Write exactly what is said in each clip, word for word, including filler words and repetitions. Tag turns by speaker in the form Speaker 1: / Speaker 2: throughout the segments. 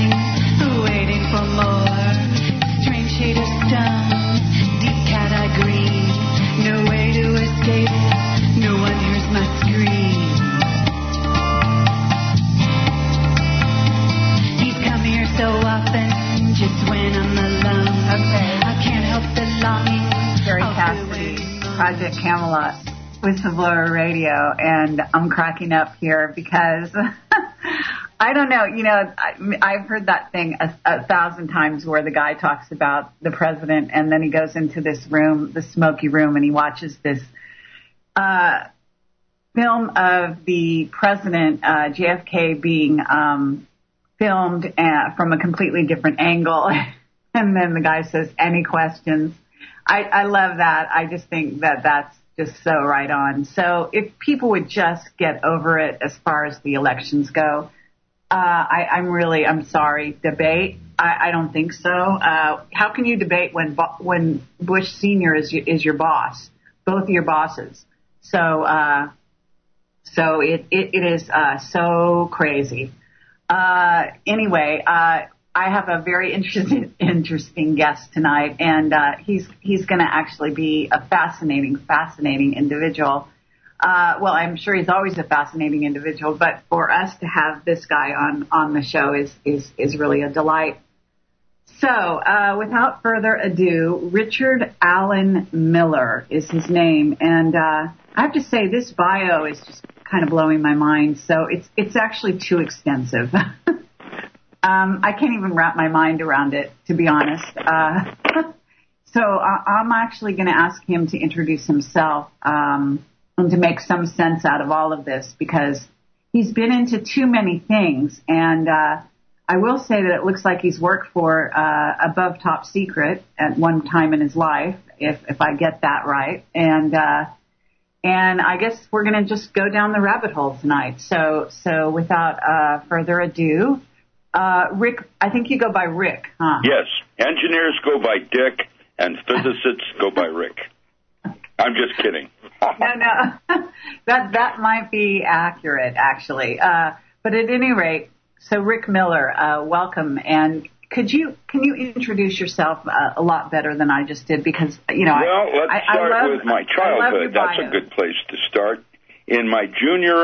Speaker 1: listening, waiting for more. Strange shade of stone, deep cat eye green. No way to escape, no one hears my scream. He's come here so often, just when I'm alone.
Speaker 2: Okay.
Speaker 1: I can't help the longing.
Speaker 2: Terry
Speaker 1: I'll
Speaker 2: Cassidy,
Speaker 1: do it.
Speaker 2: Project Camelot, Whistleblower Radio, and I'm cracking up here because I don't know, you know, I, I've heard that thing a, a thousand times where the guy talks about the president and then he goes into this room, the smoky room, and he watches this uh, film of the president, uh, J F K, being um, filmed uh, from a completely different angle. And then the guy says, any questions? I, I love that. I just think that that's just so right on. So if people would just get over it as far as the elections go, uh, I, I'm really, I'm sorry, debate. I, I don't think so. Uh, how can you debate when when Bush Senior is your, is your boss, both of your bosses? So uh, so it, it, it is uh, so crazy. Uh, anyway, uh, I have a very interesting, interesting guest tonight, and uh, he's he's going to actually be a fascinating, fascinating individual. Uh, well, I'm sure he's always a fascinating individual, but for us to have this guy on, on the show is, is, is really a delight. So, uh, without further ado, Richard Allen Miller is his name, and uh, I have to say this bio is just kind of blowing my mind. So it's it's actually too extensive. Um, I can't even wrap my mind around it, to be honest. Uh, so I, I'm actually going to ask him to introduce himself um, and to make some sense out of all of this, because he's been into too many things. And uh, I will say that it looks like he's worked for uh, Above Top Secret at one time in his life, if, if I get that right. And uh, and I guess we're going to just go down the rabbit hole tonight. So so without uh, further ado, Uh, Rick, I think you go by Rick, huh?
Speaker 3: Yes. Engineers go by Dick, and physicists go by Rick. I'm just kidding.
Speaker 2: no, no. that that might be accurate, actually. Uh, but at any rate, so Rick Miller, uh, welcome. And could you can you introduce yourself uh, a lot better than I just did? Because, you know,
Speaker 3: well,
Speaker 2: I,
Speaker 3: let's
Speaker 2: I,
Speaker 3: start
Speaker 2: I love,
Speaker 3: with my childhood. That's a good place to start. In my junior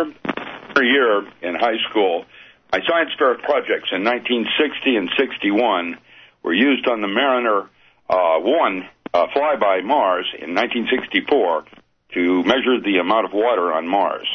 Speaker 3: year in high school, my science fair projects in nineteen sixty and sixty-one were used on the Mariner uh, one uh, flyby Mars in nineteen sixty-four to measure the amount of water on Mars.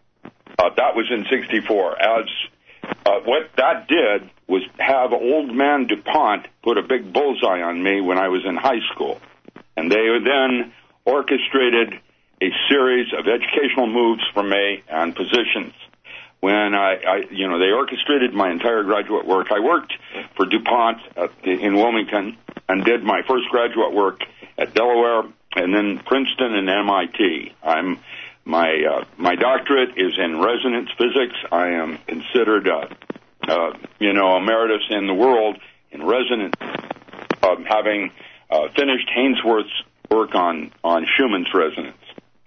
Speaker 3: Uh, that was in sixty-four. As uh, what that did was have old man DuPont put a big bullseye on me when I was in high school, and they then orchestrated a series of educational moves for me and positions. When I, I, you know, they orchestrated my entire graduate work. I worked for DuPont at the, in Wilmington and did my first graduate work at Delaware and then Princeton and M I T. I'm, my, uh, my doctorate is in resonance physics. I am considered, uh, uh, you know, emeritus in the world in resonance, uh, having uh, finished Hainsworth's work on, on Schumann's resonance.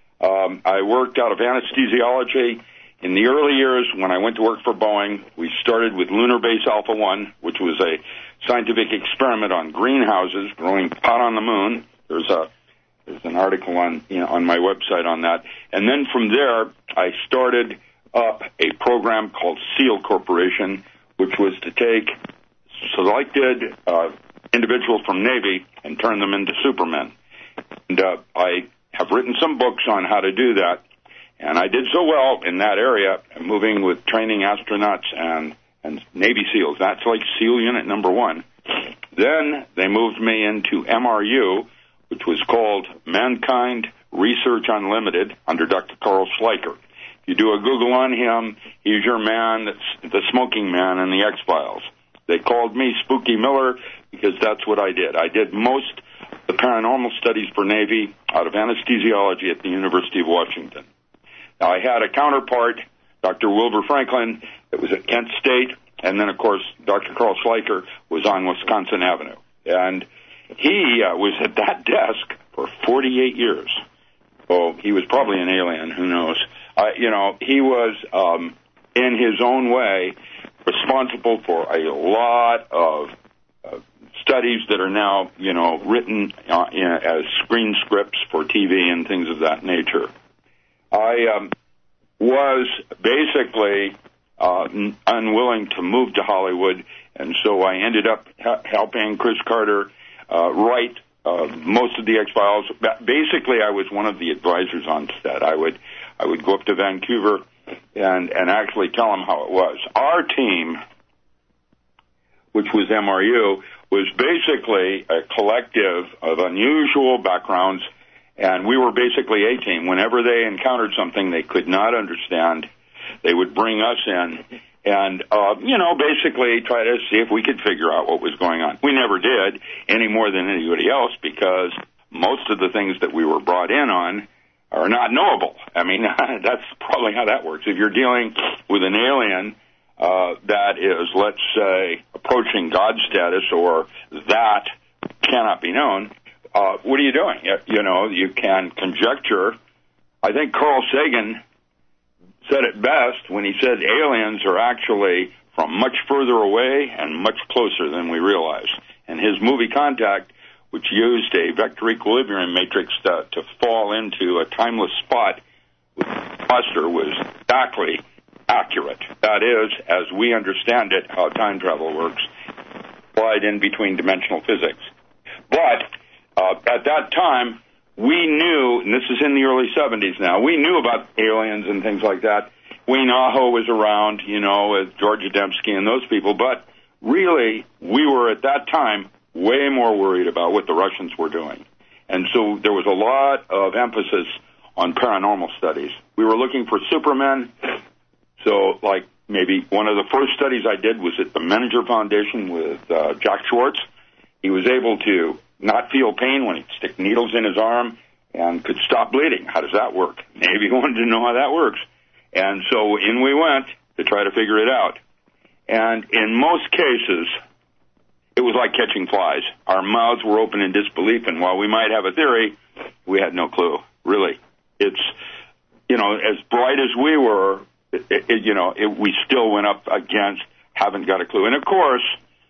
Speaker 3: Um, I worked out of anesthesiology. In the early years, when I went to work for Boeing, we started with Lunar Base Alpha one, which was a scientific experiment on greenhouses growing pot on the moon. There's a there's an article on you know, on my website on that. And then from there, I started up a program called SEAL Corporation, which was to take selected uh, individuals from Navy and turn them into supermen. And uh, I have written some books on how to do that. And I did so well in that area, moving with training astronauts and, and Navy SEALs. That's like SEAL Unit number one. Then they moved me into M R U, which was called Mankind Research Unlimited, under Doctor Carl Schleicher. If you do a Google on him, he's your man, that's the smoking man in the X-Files. They called me Spooky Miller because that's what I did. I did most of the paranormal studies for Navy out of anesthesiology at the University of Washington. Now, I had a counterpart, Doctor Wilbur Franklin, that was at Kent State, and then, of course, Doctor Carl Schleicher was on Wisconsin Avenue. And he uh, was at that desk for forty-eight years. Oh, he was probably an alien, who knows. Uh, you know, he was, um, in his own way, responsible for a lot of uh, studies that are now, you know, written uh, in, as screen scripts for T V and things of that nature. I um, was basically uh, n- unwilling to move to Hollywood, and so I ended up ha- helping Chris Carter uh, write uh, most of the X-Files. Basically, I was one of the advisors on set. I would I would go up to Vancouver and, and actually tell them how it was. Our team, which was M R U, was basically a collective of unusual backgrounds, and we were basically a team. Whenever they encountered something they could not understand, they would bring us in and, uh, you know, basically try to see if we could figure out what was going on. We never did any more than anybody else because most of the things that we were brought in on are not knowable. I mean, that's probably how that works. If you're dealing with an alien uh, that is, let's say, approaching God status or that cannot be known, uh, what are you doing? You know, you can conjecture. I think Carl Sagan said it best when he said aliens are actually from much further away and much closer than we realize. And his movie Contact, which used a vector equilibrium matrix to, to fall into a timeless spot with a cluster, was exactly accurate. That is, as we understand it, how time travel works, applied in between dimensional physics. But uh, at that time, we knew, and this is in the early seventies now, we knew about aliens and things like that. Wayne Aho was around, you know, with George Adamski and those people, but really, we were at that time way more worried about what the Russians were doing. And so there was a lot of emphasis on paranormal studies. We were looking for supermen. So, like, maybe one of the first studies I did was at the Menninger Foundation with uh, Jack Schwartz. He was able to not feel pain when he'd stick needles in his arm and could stop bleeding. How does that work? Navy wanted to know how that works. And so in we went to try to figure it out. And in most cases, it was like catching flies. Our mouths were open in disbelief, and while we might have a theory, we had no clue, really. It's, you know, as bright as we were, it, it, you know, it, we still went up against haven't got a clue. And, of course,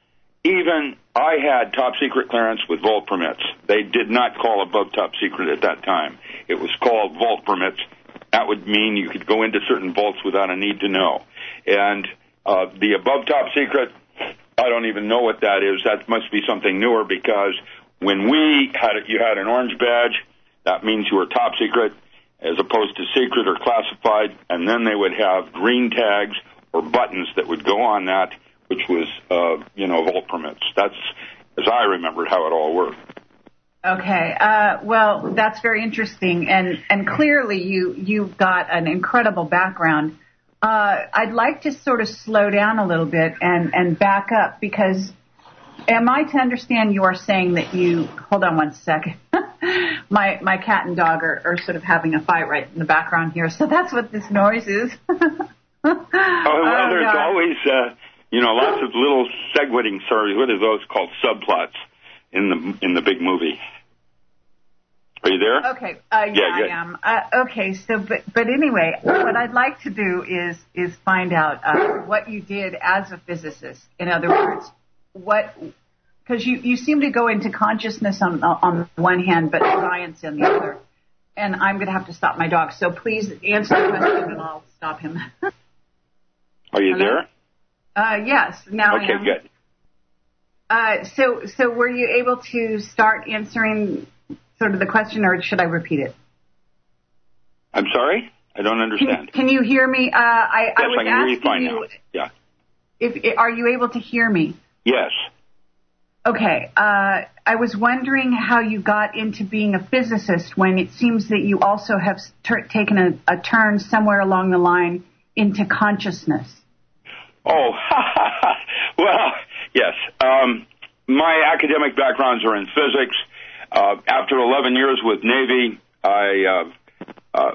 Speaker 3: even I had top secret clearance with vault permits. They did not call above top secret at that time. It was called vault permits. That would mean you could go into certain vaults without a need to know. And uh, the above top secret, I don't even know what that is. That must be something newer because when we had it, you had an orange badge. That means you were top secret as opposed to secret or classified. And then they would have green tags or buttons that would go on that, which was, uh, you know, vault permits. That's, as I remembered, how it all worked.
Speaker 2: Okay. Uh, well, that's very interesting. And, and clearly you, you've got an incredible background. Uh, I'd like to sort of slow down a little bit and, and back up because am I to understand you are saying that you, hold on one second. my, my cat and dog are, are sort of having a fight right in the background here. So that's what this noise is.
Speaker 3: oh, well, oh, there's God. always, uh, you know, lots of little segueting, sorry, what are those called, subplots in the in the big movie. Are you there?
Speaker 2: Okay, uh, yeah, yeah, I am. Uh, okay, so, but but anyway, what I'd like to do is is find out uh, what you did as a physicist. In other words, what, because you, you seem to go into consciousness on on one hand, but science on the other. And I'm going to have to stop my dog, so please answer the question and I'll stop him.
Speaker 3: Are you
Speaker 2: Hello?
Speaker 3: there?
Speaker 2: Uh, yes, now
Speaker 3: okay,
Speaker 2: I am.
Speaker 3: Okay, good.
Speaker 2: Uh, so, so were you able to start answering sort of the question, or should I repeat it?
Speaker 3: I'm sorry? I don't understand.
Speaker 2: Can, can you hear me? Uh, I,
Speaker 3: yes,
Speaker 2: I was
Speaker 3: I can hear you fine
Speaker 2: you,
Speaker 3: now. Yeah.
Speaker 2: If, are you able to hear me?
Speaker 3: Yes.
Speaker 2: Okay. Uh, I was wondering how you got into being a physicist when it seems that you also have ter- taken a, a turn somewhere along the line into consciousness.
Speaker 3: Oh, well, yes. Um, my academic backgrounds are in physics. Uh, after eleven years with Navy, I uh, uh,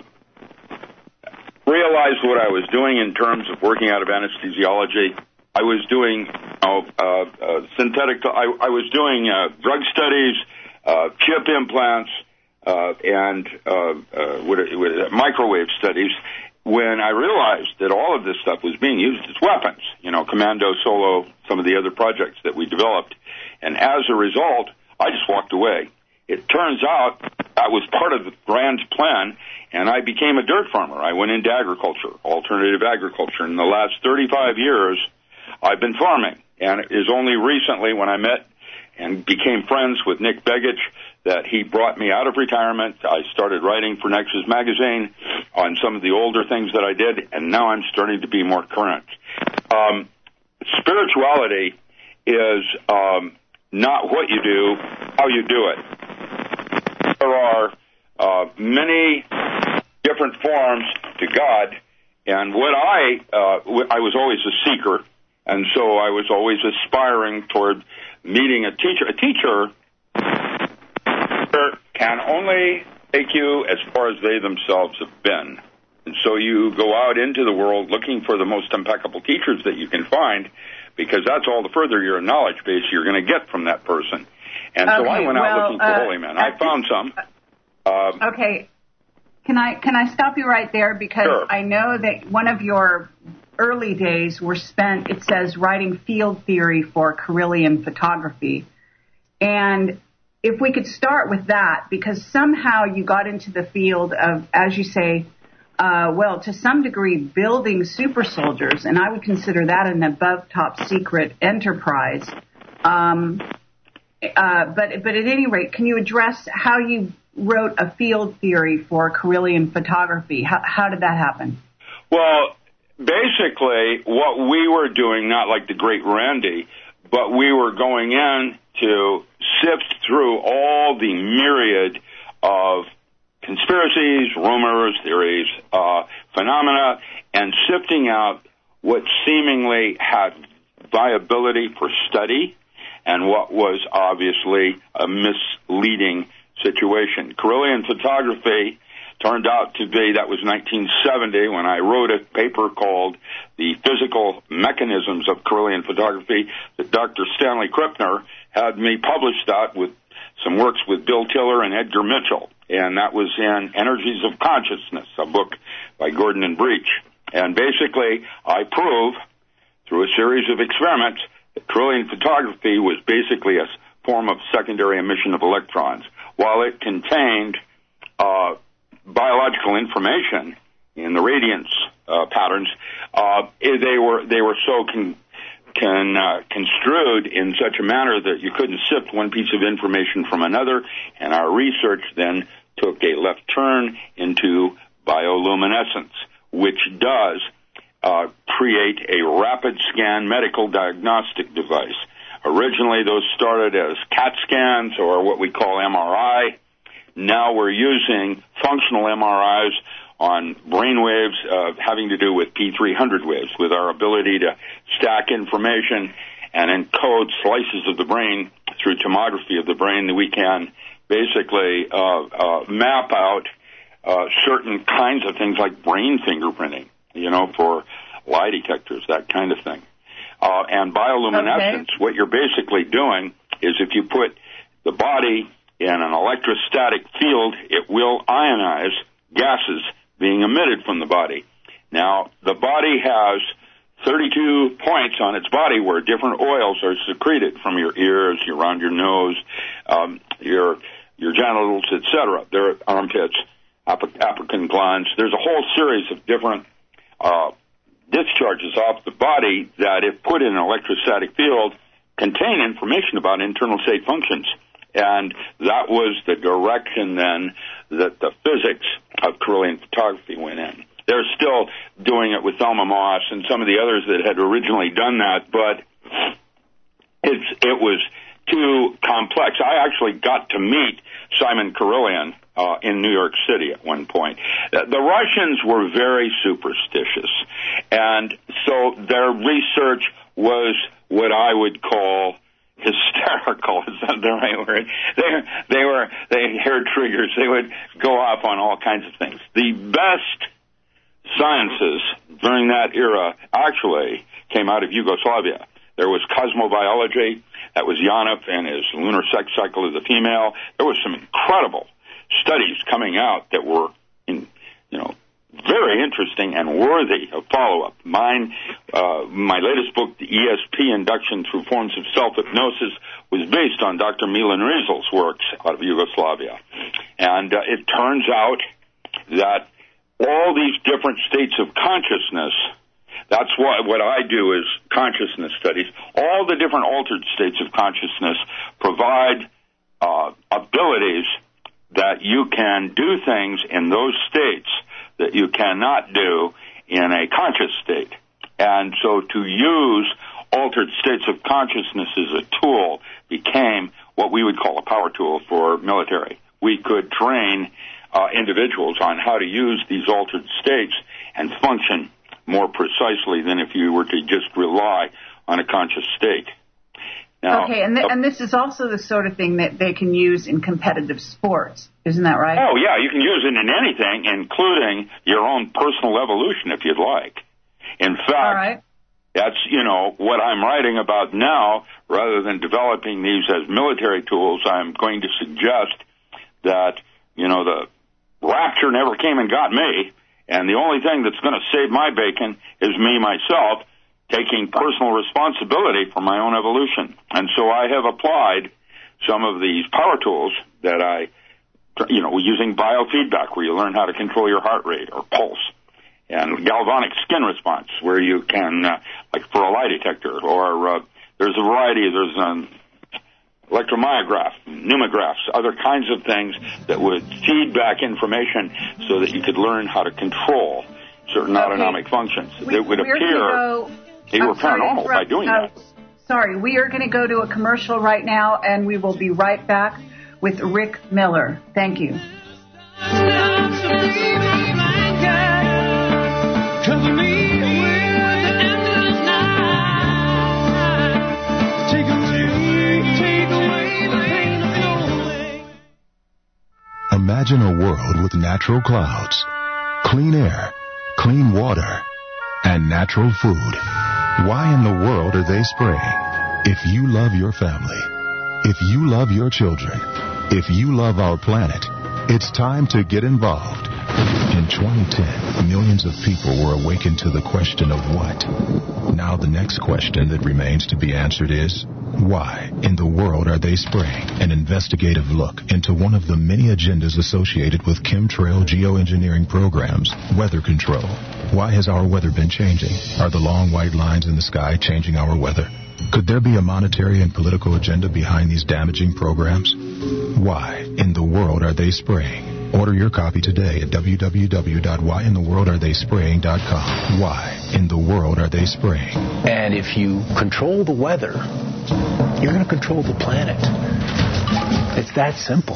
Speaker 3: realized what I was doing in terms of working out of anesthesiology. I was doing you know, uh, uh, synthetic, I, I was doing uh, drug studies, uh, chip implants, uh, and uh, uh, what, what, microwave studies. when I realized that all of this stuff was being used as weapons, you know, Commando, Solo, some of the other projects that we developed, and as a result, I just walked away. It turns out that was part of the grand plan, and I became a dirt farmer. I went into agriculture, alternative agriculture. In the last thirty-five years, I've been farming, and it is only recently when I met and became friends with Nick Begich that he brought me out of retirement. I started writing for Nexus Magazine on some of the older things that I did, and now I'm starting to be more current. Um, spirituality is um, not what you do, how you do it. There are uh, many different forms to God, and what I, uh, I was always a seeker, and so I was always aspiring toward meeting a teacher. A teacher can only take you as far as they themselves have been. And so you go out into the world looking for the most impeccable teachers that you can find, because that's all the further your knowledge base you're going to get from that person. And okay, so I went out well, looking for uh, holy men. I found some. Um,
Speaker 2: okay. Can I can I stop you right there? Because
Speaker 3: sure.
Speaker 2: I know that one of your early days were spent, it says, writing field theory for Carillion photography. And if we could start with that, because somehow you got into the field of, as you say, uh, well, to some degree, building super soldiers, and I would consider that an above top secret enterprise. Um, uh, but but at any rate, can you address how you wrote a field theory for Carillion photography? How, how did that happen?
Speaker 3: Well, basically, what we were doing, not like the great Randy, but we were going in to sift through all the myriad of conspiracies, rumors, theories, uh, phenomena, and sifting out what seemingly had viability for study and what was obviously a misleading situation. Carillion photography turned out to be, that was nineteen seventy when I wrote a paper called The Physical Mechanisms of Carillion Photography that Doctor Stanley Krippner had me publish that with some works with Bill Tiller and Edgar Mitchell. And that was in Energies of Consciousness, a book by Gordon and Breach. And basically, I prove through a series of experiments that Carillion photography was basically a form of secondary emission of electrons. While it contained uh, biological information in the radiance uh, patterns, uh, they were they were so con, can uh, construed in such a manner that you couldn't sift one piece of information from another. And our research then took a left turn into bioluminescence, which does uh, create a rapid scan medical diagnostic device. Originally, those started as CAT scans or what we call M R I. Now we're using functional M R Is on brain waves uh, having to do with P three hundred waves, with our ability to stack information and encode slices of the brain through tomography of the brain. That we can basically uh, uh, map out uh, certain kinds of things like brain fingerprinting, you know, for lie detectors, that kind of thing. Uh, and bioluminescence, okay. What you're basically doing is if you put the body in an electrostatic field, it will ionize gases being emitted from the body. Now, the body has thirty-two points on its body where different oils are secreted from your ears, around your nose, um, your your genitals, et cetera. There are armpits, ap- apocrine glands. There's a whole series of different uh, discharges off the body that, if put in an electrostatic field, contain information about internal state functions. And that was the direction then that the physics of Carillion photography went in. They're still doing it with Thelma Moss and some of the others that had originally done that, but it's, it was too complex. I actually got to meet Simon Carillion uh, in New York City at one point. The Russians were very superstitious, and so their research was what I would call hysterical. Is that the right word? They, they were, they hair triggers. They would go off on all kinds of things. The best sciences during that era actually came out of Yugoslavia. There was cosmobiology. That was Janov and his lunar sex cycle of the female. There was some incredible studies coming out that were, in, you know, very interesting and worthy of follow-up. Mine, uh, my latest book, the E S P Induction Through Forms of Self-Hypnosis, was based on Doctor Milan Rizal's works out of Yugoslavia. And uh, it turns out that all these different states of consciousness, that's what, what I do is consciousness studies, all the different altered states of consciousness provide uh, abilities that you can do things in those states that you cannot do in a conscious state. And so to use altered states of consciousness as a tool became what we would call a power tool for military. We could train uh, individuals on how to use these altered states and function more precisely than if you were to just rely on a conscious state. Now,
Speaker 2: okay, and, th- and this is also the sort of thing that they can use in competitive sports. Isn't that right?
Speaker 3: Oh, yeah, you can use it in anything, including your own personal evolution, if you'd like. In fact,
Speaker 2: All right.
Speaker 3: that's, you know, what I'm writing about now. Rather than developing these as military tools, I'm going to suggest that, you know, the rapture never came and got me, and the only thing that's going to save my bacon is me, myself, taking personal responsibility for my own evolution. And so I have applied some of these power tools that I, you know, using biofeedback, where you learn how to control your heart rate or pulse, and galvanic skin response, where you can, uh, like for a lie detector, or uh, there's a variety, there's an electromyograph, pneumographs, other kinds of things that would feed back information so that you could learn how to control certain
Speaker 2: okay.
Speaker 3: autonomic functions.
Speaker 2: We,
Speaker 3: it would
Speaker 2: we're
Speaker 3: appear
Speaker 2: go,
Speaker 3: they
Speaker 2: I'm
Speaker 3: were paranormal by doing
Speaker 2: uh,
Speaker 3: that.
Speaker 2: Sorry, we are going to go to a commercial right now, and we will be right back with Rick Miller. Thank you.
Speaker 4: Imagine a world with natural clouds, clean air, clean water, and natural food. Why in the world are they spraying? If you love your family, if you love your children, if you love our planet, it's time to get involved. In twenty ten, millions of people were awakened to the question of what. Now the next question that remains to be answered is, why in the world are they spraying? An investigative look into one of the many agendas associated with chemtrail geoengineering programs, weather control. Why has our weather been changing? Are the long white lines in the sky changing our weather? Could there be a monetary and political agenda behind these damaging programs? Why in the world are they spraying? Order your copy today at w w w dot why in the world are they spraying dot com. Why in the world are they spraying?
Speaker 5: And if you control the weather, you're going to control the planet. It's that simple.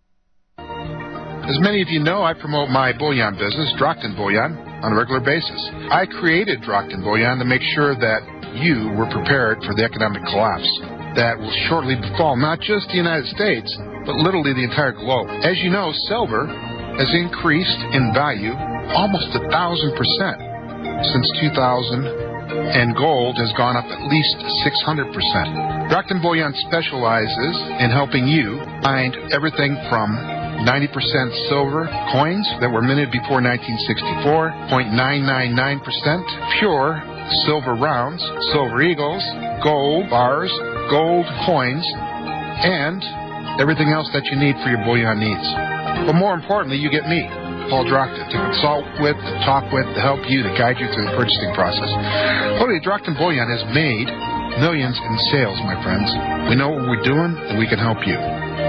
Speaker 6: As many of you know, I promote my bullion business, Drockton Bullion, on a regular basis. I created Drockton Bullion to make sure that you were prepared for the economic collapse that will shortly befall not just the United States, but literally the entire globe. As you know, silver has increased in value almost a thousand percent since two thousand, and gold has gone up at least six hundred percent. Drockton Bullion specializes in helping you find everything from ninety percent silver coins that were minted before nineteen sixty-four, zero point nine nine nine percent pure silver rounds, silver eagles, gold bars, gold coins, and everything else that you need for your bullion needs. But more importantly, you get me, Paul Drockton, to consult with, to talk with, to help you, to guide you through the purchasing process. Literally, Drockton Bullion has made millions in sales, my friends. We know what we're doing, and we can help you.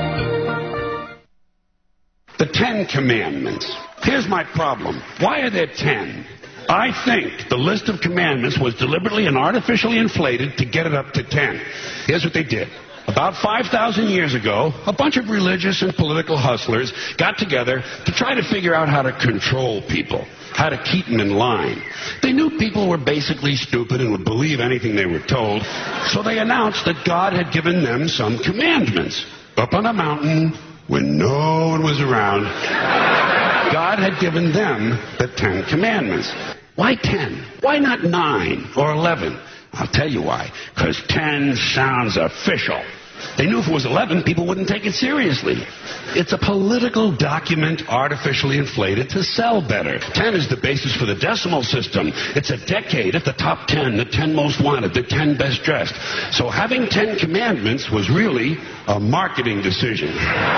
Speaker 7: The Ten Commandments. Here's my problem. Why are there ten? I think the list of commandments was deliberately and artificially inflated to get it up to ten. Here's what they did. About five thousand years ago, a bunch of religious and political hustlers got together to try to figure out how to control people, how to keep them in line. They knew people were basically stupid and would believe anything they were told, so they announced that God had given them some commandments. Up on a mountain, when no one was around, God had given them the Ten Commandments. Why ten? Why not nine or eleven? I'll tell you why. Because ten sounds official. They knew if it was eleven, people wouldn't take it seriously. It's a political document artificially inflated to sell better. ten is the basis for the decimal system. It's a decade at the top ten, the ten most wanted, the ten best dressed. So having ten commandments was really a marketing decision.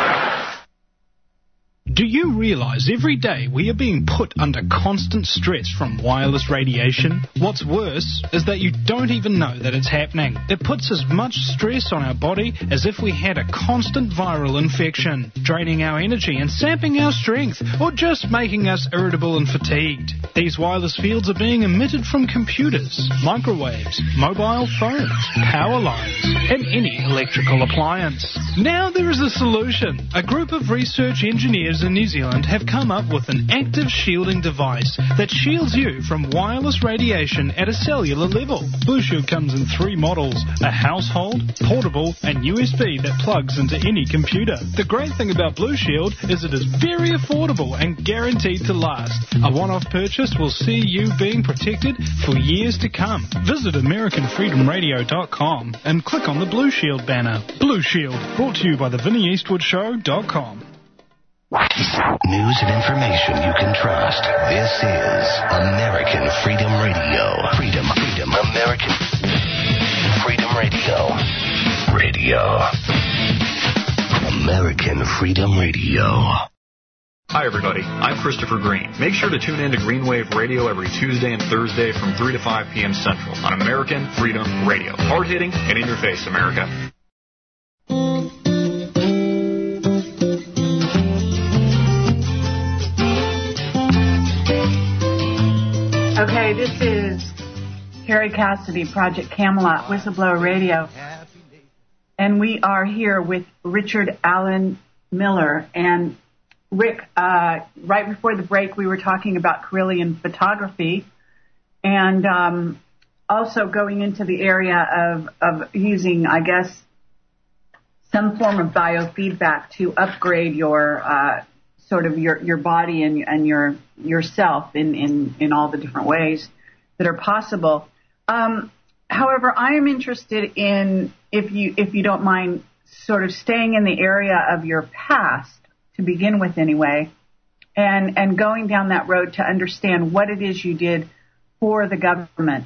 Speaker 8: Do you realize every day we are being put under constant stress from wireless radiation? What's worse is that you don't even know that it's happening. It puts as much stress on our body as if we had a constant viral infection, draining our energy and sapping our strength, or just making us irritable and fatigued. These wireless fields are being emitted from computers, microwaves, mobile phones, power lines, and any electrical appliance. Now there is a solution. A group of research engineers in New Zealand have come up with an active shielding device that shields you from wireless radiation at a cellular level. Blue Shield comes in three models, a household, portable, and U S B that plugs into any computer. The great thing about Blue Shield is it is very affordable and guaranteed to last. A one-off purchase will see you being protected for years to come. Visit American Freedom Radio dot com and click on the Blue Shield banner. Blue Shield, brought to you by the Vinnie Eastwood Show dot com.
Speaker 5: News and information you can trust. This is American Freedom Radio. Freedom, freedom, American Freedom Radio. Radio. American Freedom Radio.
Speaker 9: Hi, everybody. I'm Christopher Green. Make sure to tune in to Greenwave Radio every Tuesday and Thursday from three to five p.m. Central on American Freedom Radio. Hard-hitting and in your face, America.
Speaker 2: Okay, this is Carrie Cassidy, Project Camelot, Whistleblower Radio. And we are here with Richard Allen Miller. And Rick, uh, right before the break, we were talking about Kirlian photography and um, also going into the area of, of using, I guess, some form of biofeedback to upgrade your uh, sort of your, your body and, and your yourself in, in, in all the different ways that are possible. Um, however, I am interested in, if you if you don't mind, sort of staying in the area of your past to begin with anyway, and, and going down that road to understand what it is you did for the government.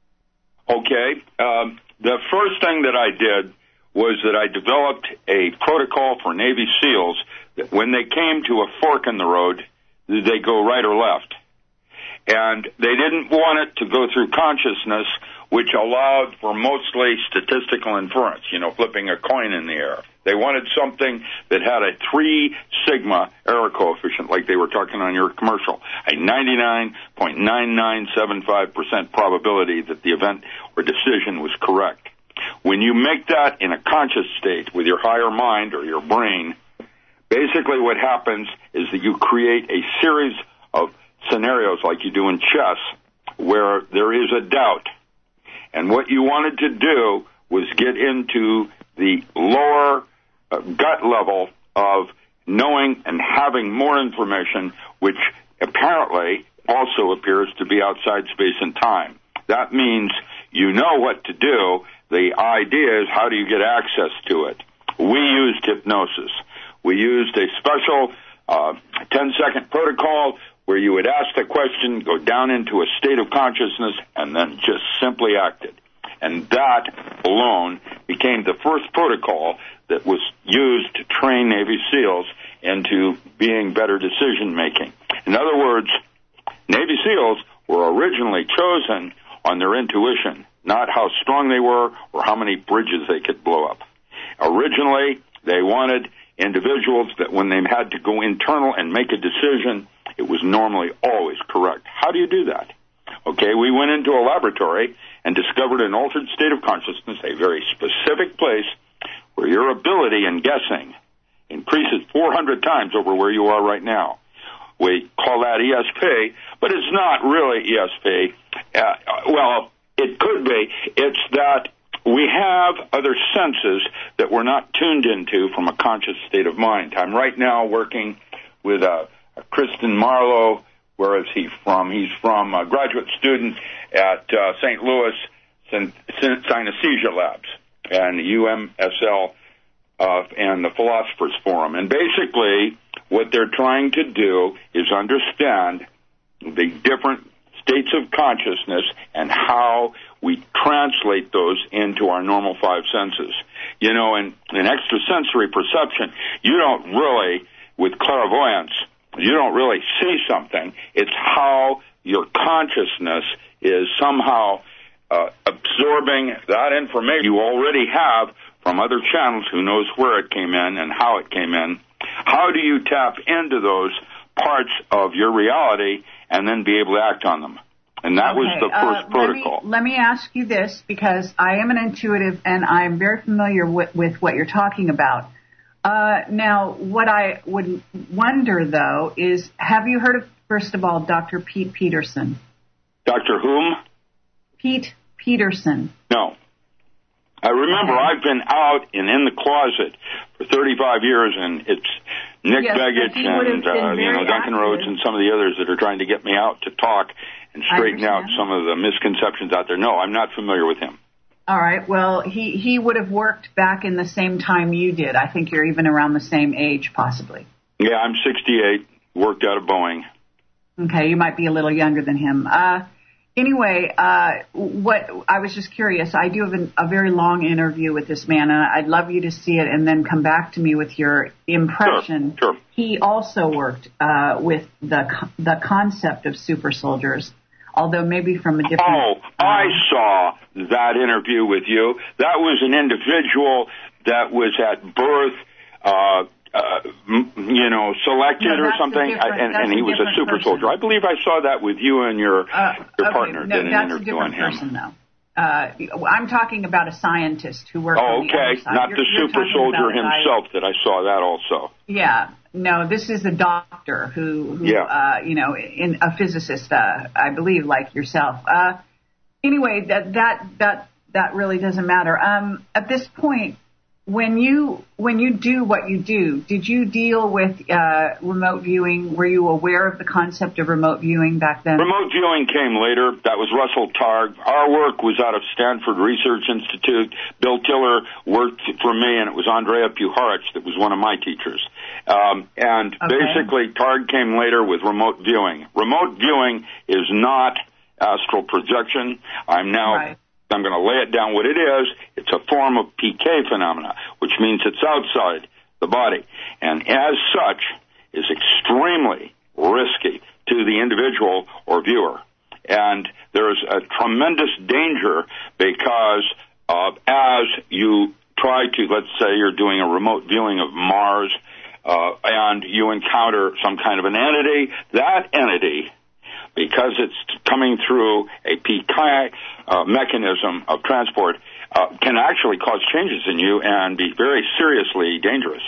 Speaker 3: Okay. Um, the first thing that I did was that I developed a protocol for Navy SEALs that when they came to a fork in the road, they go right or left. And they didn't want it to go through consciousness, which allowed for mostly statistical inference, you know, flipping a coin in the air. They wanted something that had a three sigma error coefficient, like they were talking on your commercial, a ninety-nine point nine nine seven five percent probability that the event or decision was correct. When you make that in a conscious state with your higher mind or your brain, basically what happens is that you create a series of scenarios like you do in chess where there is a doubt. And what you wanted to do was get into the lower uh, gut level of knowing and having more information, which apparently also appears to be outside space and time. That means you know what to do. The idea is, how do you get access to it? We used hypnosis. We used a special uh, ten-second protocol where you would ask the question, go down into a state of consciousness, and then just simply act it. And that alone became the first protocol that was used to train Navy SEALs into being better decision-making. In other words, Navy SEALs were originally chosen on their intuition, not how strong they were or how many bridges they could blow up. Originally, they wanted individuals that when they had to go internal and make a decision, it was normally always correct. How do you do that? Okay, we went into a laboratory and discovered an altered state of consciousness, a very specific place where your ability in guessing increases four hundred times over where you are right now. We call that E S P, but it's not really E S P. Uh, well, it could be. It's that we have other senses that we're not tuned into from a conscious state of mind. I'm right now working with uh, Kristen Marlowe. Where is he from? He's from a graduate student at uh, Saint Louis Synesthesia Labs and U M S L uh, and the Philosophers Forum. And basically, what they're trying to do is understand the different states of consciousness and how we translate those into our normal five senses. You know, in, in extrasensory perception, you don't really, with clairvoyance, you don't really see something. It's how your consciousness is somehow uh, absorbing that information you already have from other channels, who knows where it came in and how it came in. How do you tap into those parts of your reality and then be able to act on them? And that okay. was the first
Speaker 2: uh,
Speaker 3: protocol.
Speaker 2: Let me, let me ask you this, because I am an intuitive and I'm very familiar with, with what you're talking about. Uh, now, what I would wonder, though, is have you heard of, first of all, Doctor Pete Peterson?
Speaker 3: Doctor whom?
Speaker 2: Pete Peterson.
Speaker 3: No. I remember okay. I've been out and in the closet for thirty-five years, and it's Nick
Speaker 2: yes,
Speaker 3: Begich and uh, you know Duncan active. Rhodes and some of the others that are trying to get me out to talk and straighten out some of the misconceptions out there. No, I'm not familiar with him.
Speaker 2: All right. Well, he, he would have worked back in the same time you did. I think you're even around the same age, possibly.
Speaker 3: Yeah, I'm sixty-eight, worked out of Boeing.
Speaker 2: Okay, you might be a little younger than him. Uh, anyway, uh, what I was just curious. I do have an, a very long interview with this man, and I'd love you to see it and then come back to me with your impression.
Speaker 3: Sure, sure.
Speaker 2: He also worked uh, with the the concept of super soldiers, although maybe from a different...
Speaker 3: Oh, I saw that interview with you. That was an individual that was at birth, uh, uh, you know, selected
Speaker 2: no,
Speaker 3: or something, I, and, and he was a super person. soldier. I believe I saw that with you and your,
Speaker 2: uh,
Speaker 3: your
Speaker 2: okay,
Speaker 3: partner
Speaker 2: no,
Speaker 3: did an interview on him.
Speaker 2: Person, though. Uh, I'm talking about a scientist who worked
Speaker 3: oh,
Speaker 2: on the
Speaker 3: okay.
Speaker 2: other side.
Speaker 3: Not
Speaker 2: you're,
Speaker 3: the
Speaker 2: you're
Speaker 3: super soldier himself
Speaker 2: guy,
Speaker 3: that I saw that also.
Speaker 2: Yeah. No, this is a doctor who, who
Speaker 3: yeah.
Speaker 2: uh, you know, in, a physicist, uh, I believe, like yourself. Uh, anyway, that, that, that, that really doesn't matter. Um, at this point, when you, when you do what you do, did you deal with, uh, remote viewing? Were you aware of the concept of remote viewing back then?
Speaker 3: Remote viewing came later. That was Russell Targ. Our work was out of Stanford Research Institute. Bill Tiller worked for me, and it was Andrea Puharich that was one of my teachers. Um, and
Speaker 2: okay.
Speaker 3: basically, Targ came later with remote viewing. Remote viewing is not astral projection. I'm now...
Speaker 2: Right.
Speaker 3: I'm going to lay it down what it is. It's a form of P K phenomena, which means it's outside the body, and as such is extremely risky to the individual or viewer. And there's a tremendous danger because uh, as you try to, let's say you're doing a remote viewing of Mars, uh, and you encounter some kind of an entity, that entity, because it's coming through a P K uh, mechanism of transport, uh, can actually cause changes in you and be very seriously dangerous.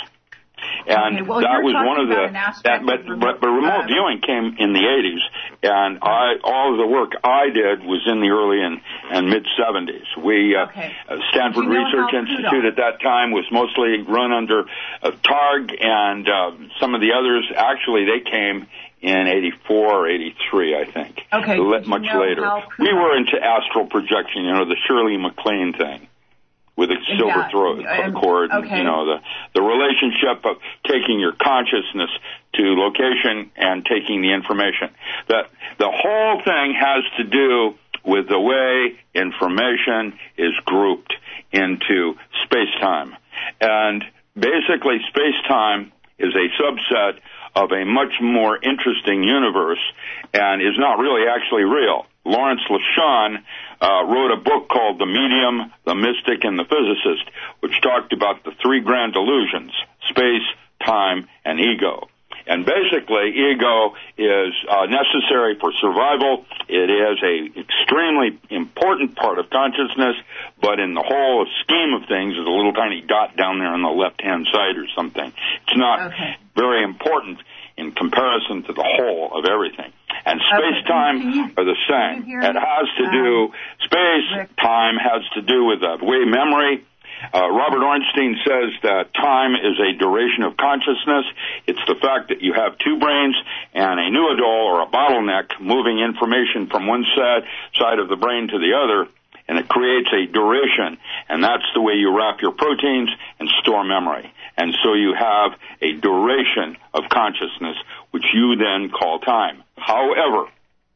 Speaker 3: And
Speaker 2: okay, well,
Speaker 3: that was one of the,
Speaker 2: that,
Speaker 3: but,
Speaker 2: remote,
Speaker 3: but, but remote
Speaker 2: uh,
Speaker 3: viewing came in the eighties, and I, all of the work I did was in the early and, and mid-seventies. We, uh,
Speaker 2: okay.
Speaker 3: uh, Stanford Research Institute at that time was mostly run under uh, Targ, and uh, some of the others, actually, they came in eighty-four or eighty-three, I think.
Speaker 2: Okay.
Speaker 3: Much later. We were into astral projection, you know, the Shirley MacLaine thing with its silver
Speaker 2: yeah,
Speaker 3: throat
Speaker 2: um,
Speaker 3: cord,
Speaker 2: okay.
Speaker 3: and, you know, the, the relationship of taking your consciousness to location and taking the information. The, the whole thing has to do with the way information is grouped into space-time. And basically, space-time is a subset of a much more interesting universe and is not really actually real. Lawrence LeShan uh, wrote a book called The Medium, the Mystic, and the Physicist, which talked about the three grand illusions, space, time, and ego. And basically, ego is uh, necessary for survival. It is a extremely important part of consciousness, but in the whole scheme of things, is a little tiny dot down there on the left-hand side or something. It's not okay. very important in comparison to the whole of everything. And space-time okay. are the same. It has to do, um, space-time has to do with the way memory. Uh, Robert Ornstein says that time is a duration of consciousness. It's the fact that you have two brains and a noodle or a bottleneck moving information from one side, side of the brain to the other, and it creates a duration. And that's the way you wrap your proteins, and and store memory. And so you have a duration of consciousness, which you then call time. However,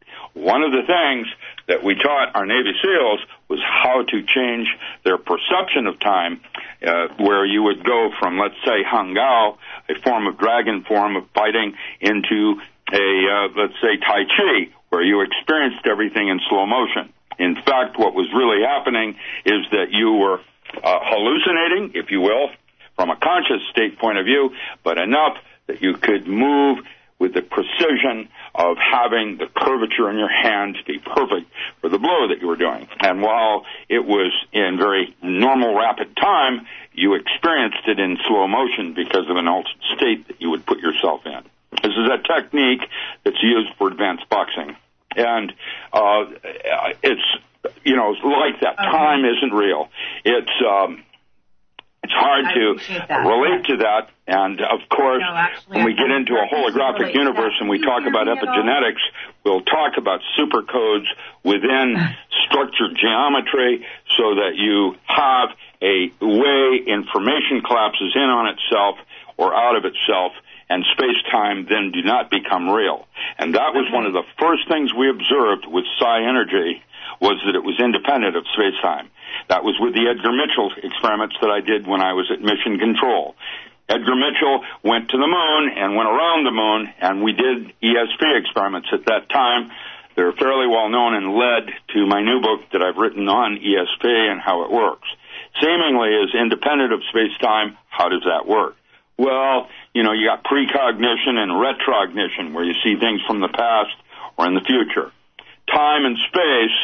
Speaker 3: one of the things that we taught our Navy SEALs was how to change their perception of time, uh, where you would go from, let's say, Hangao, a form of dragon form of fighting, into a, uh, let's say, Tai Chi, where you experienced everything in slow motion. In fact, what was really happening is that you were uh, hallucinating, if you will, from a conscious state point of view, but enough that you could move with the precision of having the curvature in your hand to be perfect for the blow that you were doing. And while it was in very normal, rapid time, you experienced it in slow motion because of an altered state that you would put yourself in. This is a technique that's used for advanced boxing. And uh, it's, you know, like that. Okay. Time isn't real. It's... Um, It's hard to relate to that, and of course, no, actually, when we get into a holographic universe and we talk about epigenetics, we'll talk about supercodes within structured geometry so that you have a way information collapses in on itself or out of itself, and space-time then do not become real. And that was one of the first things we observed with psi energy, was that it was independent of space-time. That was with the Edgar Mitchell experiments that I did when I was at Mission Control. Edgar Mitchell went to the moon and went around the moon, and we did E S P experiments at that time. They're fairly well known and led to my new book that I've written on E S P and how it works. Seemingly is independent of space-time. How does that work? Well, you know, you got precognition and retrognition, where you see things from the past or in the future. Time and space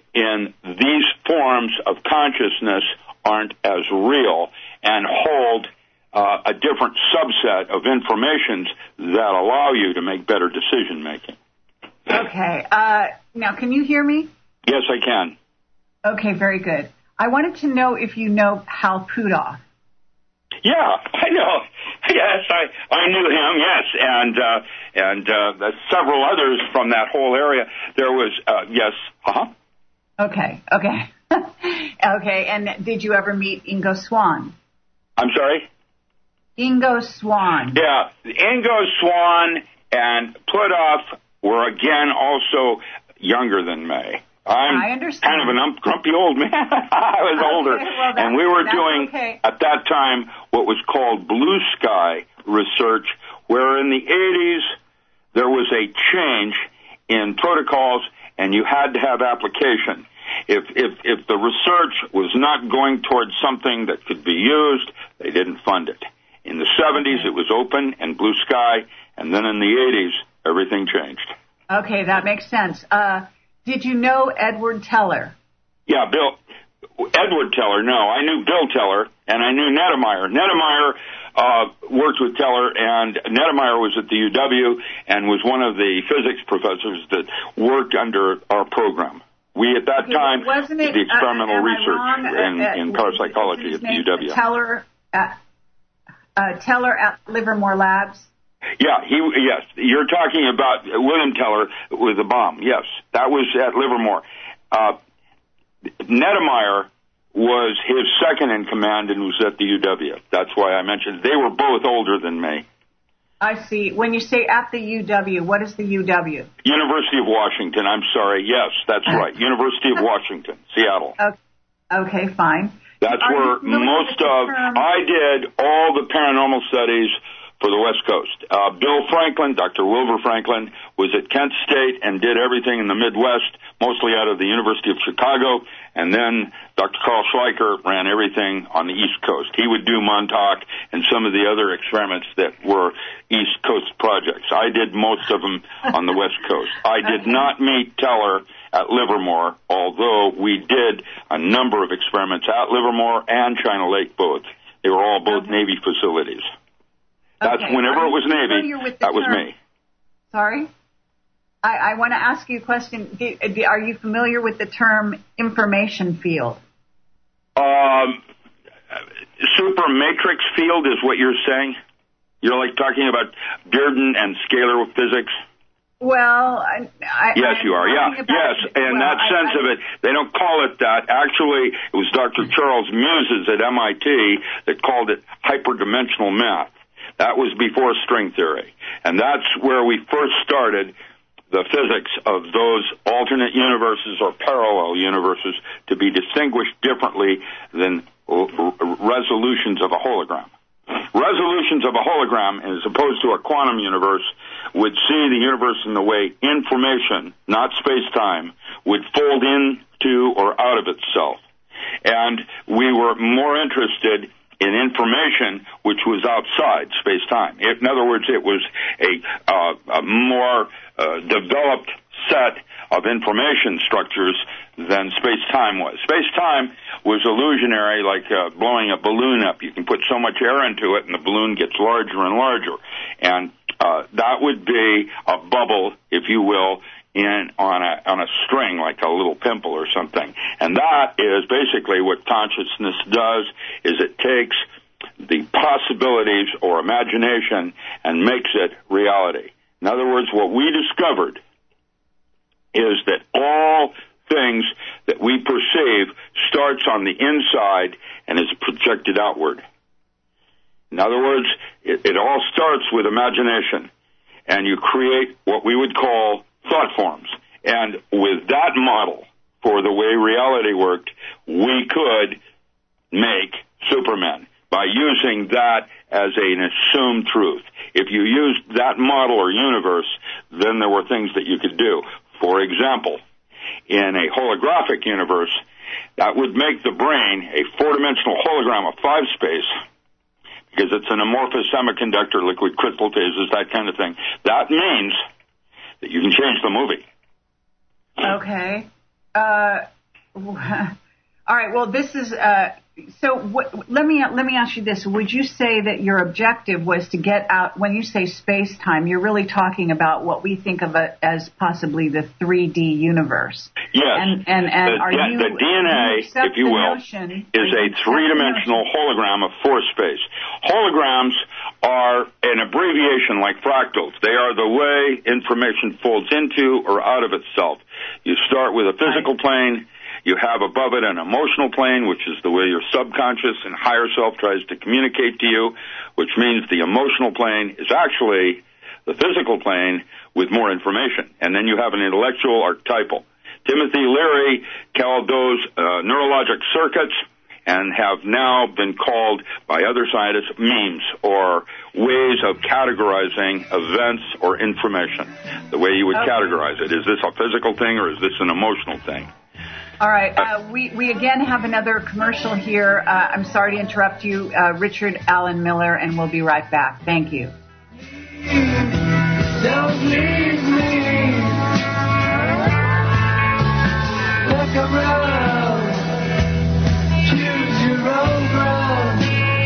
Speaker 3: in these forms of consciousness aren't as real and hold uh, a different subset of informations that allow you to make better decision-making.
Speaker 2: Okay. Uh, now, can you hear me?
Speaker 3: Yes, I can.
Speaker 2: Okay, very good. I wanted to know if you know Hal Puthoff.
Speaker 3: Yeah, I know. Yes, I, I knew him, yes, and uh, and uh, several others from that whole area. There was, uh, yes, uh-huh.
Speaker 2: Okay, okay. Okay, and did you ever meet Ingo Swann?
Speaker 3: I'm sorry?
Speaker 2: Ingo Swann.
Speaker 3: Yeah, Ingo Swann and Puthoff were, again, also younger than me. I'm
Speaker 2: I understand.
Speaker 3: kind of an um, grumpy old man. I was
Speaker 2: okay,
Speaker 3: older.
Speaker 2: Well,
Speaker 3: and we were doing,
Speaker 2: okay.
Speaker 3: at that time, what was called blue sky research, where in the eighties there was a change in protocols and you had to have application. If, if, if the research was not going towards something that could be used, they didn't fund it. In the seventies, okay. It was open and blue sky, and then in the eighties, everything changed.
Speaker 2: Okay, that makes sense. Uh, did you know Edward Teller?
Speaker 3: Yeah, Bill. Edward Teller, no. I knew Bill Teller, and I knew Nettemeyer. Nettemeyer uh, worked with Teller, and Nettemeyer was at the U W and was one of the physics professors that worked under our program. We, at that
Speaker 2: okay,
Speaker 3: time,
Speaker 2: wasn't
Speaker 3: did
Speaker 2: it,
Speaker 3: the experimental
Speaker 2: uh,
Speaker 3: research in,
Speaker 2: uh,
Speaker 3: in parapsychology at the U W.
Speaker 2: Teller at, uh, Teller at Livermore Labs?
Speaker 3: Yeah, he, yes. You're talking about William Teller with the bomb. Yes, that was at Livermore. Uh, Nettemeyer was his second in command and was at the U W. That's why I mentioned they were both older than me.
Speaker 2: I see. When you say at the U W, what is the U W?
Speaker 3: University of Washington. I'm sorry. Yes, that's right. University of Washington, Seattle.
Speaker 2: Okay, okay fine.
Speaker 3: That's Are where most of, term? I did all the paranormal studies for the West Coast. Uh, Bill Franklin, Doctor Wilbur Franklin, was at Kent State and did everything in the Midwest, mostly out of the University of Chicago. And then Doctor Carl Schleicher ran everything on the East Coast. He would do Montauk and some of the other experiments that were East Coast projects. I did most of them on the West Coast. I did not meet Teller at Livermore, although we did a number of experiments at Livermore and China Lake both. They were all both okay. Navy facilities. That's
Speaker 2: okay.
Speaker 3: whenever it was Navy, that was
Speaker 2: term?
Speaker 3: me.
Speaker 2: Sorry? I, I want to ask you a question. Do, do, are you familiar with the term information field?
Speaker 3: Um, super matrix field is what you're saying? You're like talking about Bearden and scalar physics?
Speaker 2: Well, I, I,
Speaker 3: yes, you are. Yeah, yes. In well, that sense I, I, of it, they don't call it that. Actually, it was Doctor Charles Muses at M I T that called it hyperdimensional math. That was before string theory, and that's where we first started the physics of those alternate universes or parallel universes to be distinguished differently than resolutions of a hologram. Resolutions of a hologram, as opposed to a quantum universe, would see the universe in the way information, not space-time, would fold into or out of itself. And we were more interested in information which was outside space-time. In other words, it was a, uh, a more uh, developed set of information structures than space-time was. Space-time was illusionary, like uh, blowing a balloon up. You can put so much air into it, and the balloon gets larger and larger. And uh, that would be a bubble, if you will, in on a on a string, like a little pimple or something. And that is basically what consciousness does, is it takes the possibilities or imagination and makes it reality. In other words, what we discovered is that all things that we perceive starts on the inside and is projected outward. In other words, it, it all starts with imagination, and you create what we would call thought forms. And with that model for the way reality worked, we could make Superman by using that as an assumed truth. If you used that model or universe, then there were things that you could do. For example, in a holographic universe, that would make the brain a four-dimensional hologram of five space, because it's an amorphous semiconductor, liquid crystal phases, that kind of thing. That means that you can change the movie.
Speaker 2: Okay. Uh, all right. Well, this is uh, so. What, let me let me ask you this: would you say that your objective was to get out? When you say space time, you're really talking about what we think of a, as possibly the three D universe.
Speaker 3: Yes.
Speaker 2: And and, and
Speaker 3: the,
Speaker 2: are
Speaker 3: the,
Speaker 2: you
Speaker 3: the D N A,
Speaker 2: you
Speaker 3: if you will,
Speaker 2: notion,
Speaker 3: is a three-dimensional hologram of four space. Holograms are an abbreviation like fractals. They are the way information folds into or out of itself. You start with a physical plane. You have above it an emotional plane, which is the way your subconscious and higher self tries to communicate to you, which means the emotional plane is actually the physical plane with more information. And then you have an intellectual archetypal. Timothy Leary called those uh, neurologic circuits, and have now been called by other scientists memes, or ways of categorizing events or information, the way you would okay. categorize it. Is this a physical thing or is this an emotional thing?
Speaker 2: All right. Uh, we, we again have another commercial here. Uh, I'm sorry to interrupt you, uh, Richard Allen Miller, and we'll be right back. Thank you. Don't leave me. Look around. Choose your own ground.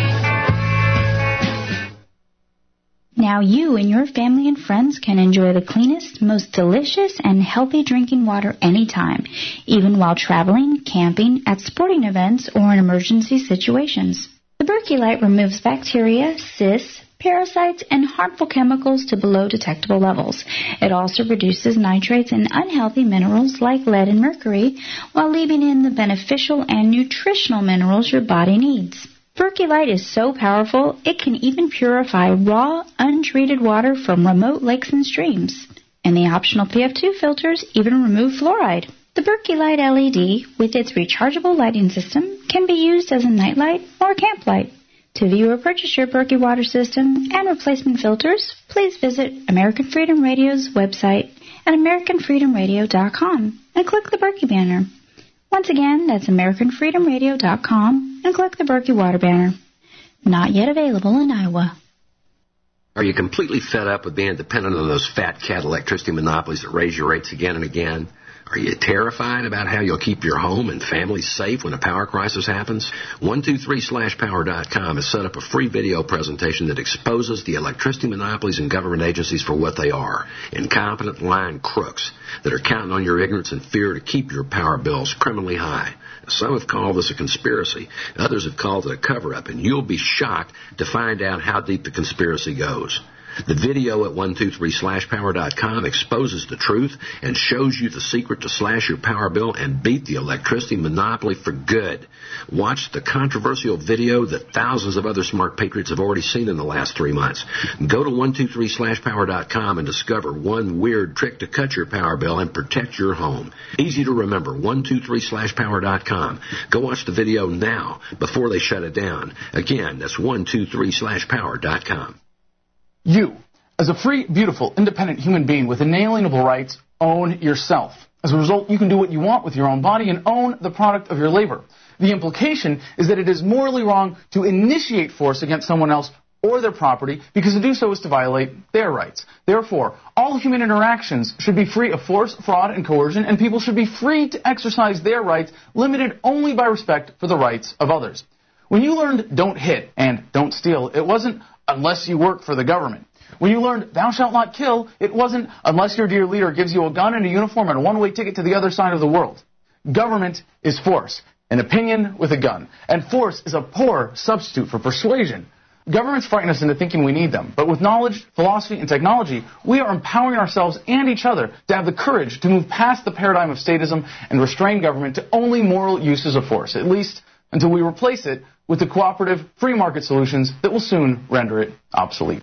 Speaker 10: Now you and your family and friends can enjoy the cleanest, most delicious, and healthy drinking water anytime, even while traveling, camping, at sporting events, or in emergency situations. The Berkey Light removes bacteria, cysts, parasites, and harmful chemicals to below detectable levels. It also reduces nitrates and unhealthy minerals like lead and mercury, while leaving in the beneficial and nutritional minerals your body needs. Berkey Light is so powerful, it can even purify raw, untreated water from remote lakes and streams. And the optional P F two filters even remove fluoride. The Berkey Light L E D, with its rechargeable lighting system, can be used as a nightlight or camp light. To view or purchase your Berkey water system and replacement filters, please visit American Freedom Radio's website at american freedom radio dot com and click the Berkey banner. Once again, that's american freedom radio dot com and click the Berkey water banner. Not yet available in Iowa.
Speaker 11: Are you completely fed up with being dependent on those fat cat electricity monopolies that raise your rates again and again? Are you terrified about how you'll keep your home and family safe when a power crisis happens? one two three slash power dot com has set up a free video presentation that exposes the electricity monopolies and government agencies for what they are: incompetent lying crooks that are counting on your ignorance and fear to keep your power bills criminally high. Some have called this a conspiracy. Others have called it a cover-up, and you'll be shocked to find out how deep the conspiracy goes. The video at one two three slash power dot com exposes the truth and shows you the secret to slash your power bill and beat the electricity monopoly for good. Watch the controversial video that thousands of other smart patriots have already seen in the last three months. Go to one two three slash power dot com and discover one weird trick to cut your power bill and protect your home. Easy to remember, one two three slash power dot com. Go watch the video now before they shut it down. Again, that's one two three slash power dot com.
Speaker 12: You, as a free, beautiful, independent human being with inalienable rights, own yourself. As a result, you can do what you want with your own body and own the product of your labor. The implication is that it is morally wrong to initiate force against someone else or their property, because to do so is to violate their rights. Therefore, all human interactions should be free of force, fraud, and coercion, and people should be free to exercise their rights, limited only by respect for the rights of others. When you learned don't hit and don't steal, it wasn't unless you work for the government. When you learned thou shalt not kill, it wasn't unless your dear leader gives you a gun and a uniform and a one-way ticket to the other side of the world. Government is force, an opinion with a gun, and force is a poor substitute for persuasion. Governments frighten us into thinking we need them, but with knowledge, philosophy, and technology, we are empowering ourselves and each other to have the courage to move past the paradigm of statism and restrain government to only moral uses of force, at least until we replace it with the cooperative, free market solutions that will soon render it obsolete.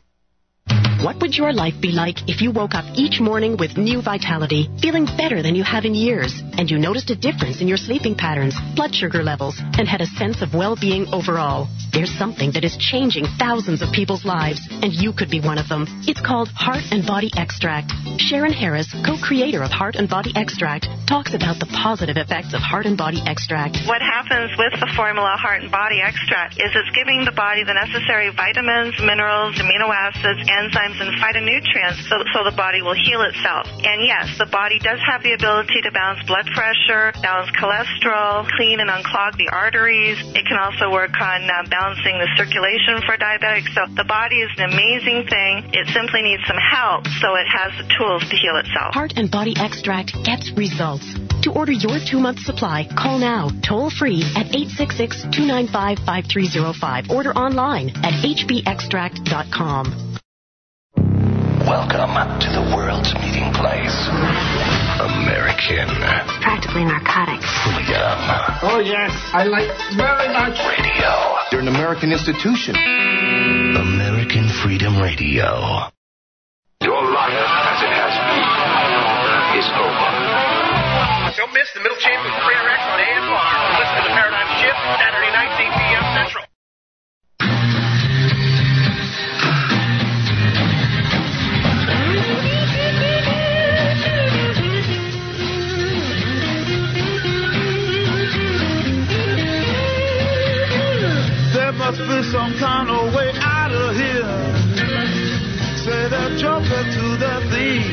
Speaker 13: What would your life be like if you woke up each morning with new vitality, feeling better than you have in years, and you noticed a difference in your sleeping patterns, blood sugar levels, and had a sense of well-being overall? There's something that is changing thousands of people's lives, and you could be one of them. It's called Heart and Body Extract. Sharon Harris, co-creator of Heart and Body Extract, talks about the positive effects of Heart and Body Extract.
Speaker 14: What happens with the formula Heart and Body Extract is it's giving the body the necessary vitamins, minerals, amino acids, enzymes, and phytonutrients so, so the body will heal itself. And yes, the body does have the ability to balance blood pressure, balance cholesterol, clean and unclog the arteries. It can also work on uh, balancing the circulation for diabetics. So the body is an amazing thing. It simply needs some help so it has the tools to heal itself.
Speaker 13: Heart and Body Extract gets results. To order your two-month supply, call now, toll-free at eight six six, two nine five, five three zero five. Order online at h b extract dot com.
Speaker 15: Welcome to the world's meeting place. American.
Speaker 16: Practically narcotic.
Speaker 15: Freedom.
Speaker 17: Oh, yes. I like very much.
Speaker 15: Radio.
Speaker 5: You're an American institution.
Speaker 15: American Freedom Radio.
Speaker 18: Your life, as it has been, is over.
Speaker 19: Don't miss the Middle Chamber with Prayer X on A F R. Listen to the Paradigm Shift, Saturday nights, eight p.m. Central.
Speaker 20: There must be some kind of way out of here. Say the joker to the thief.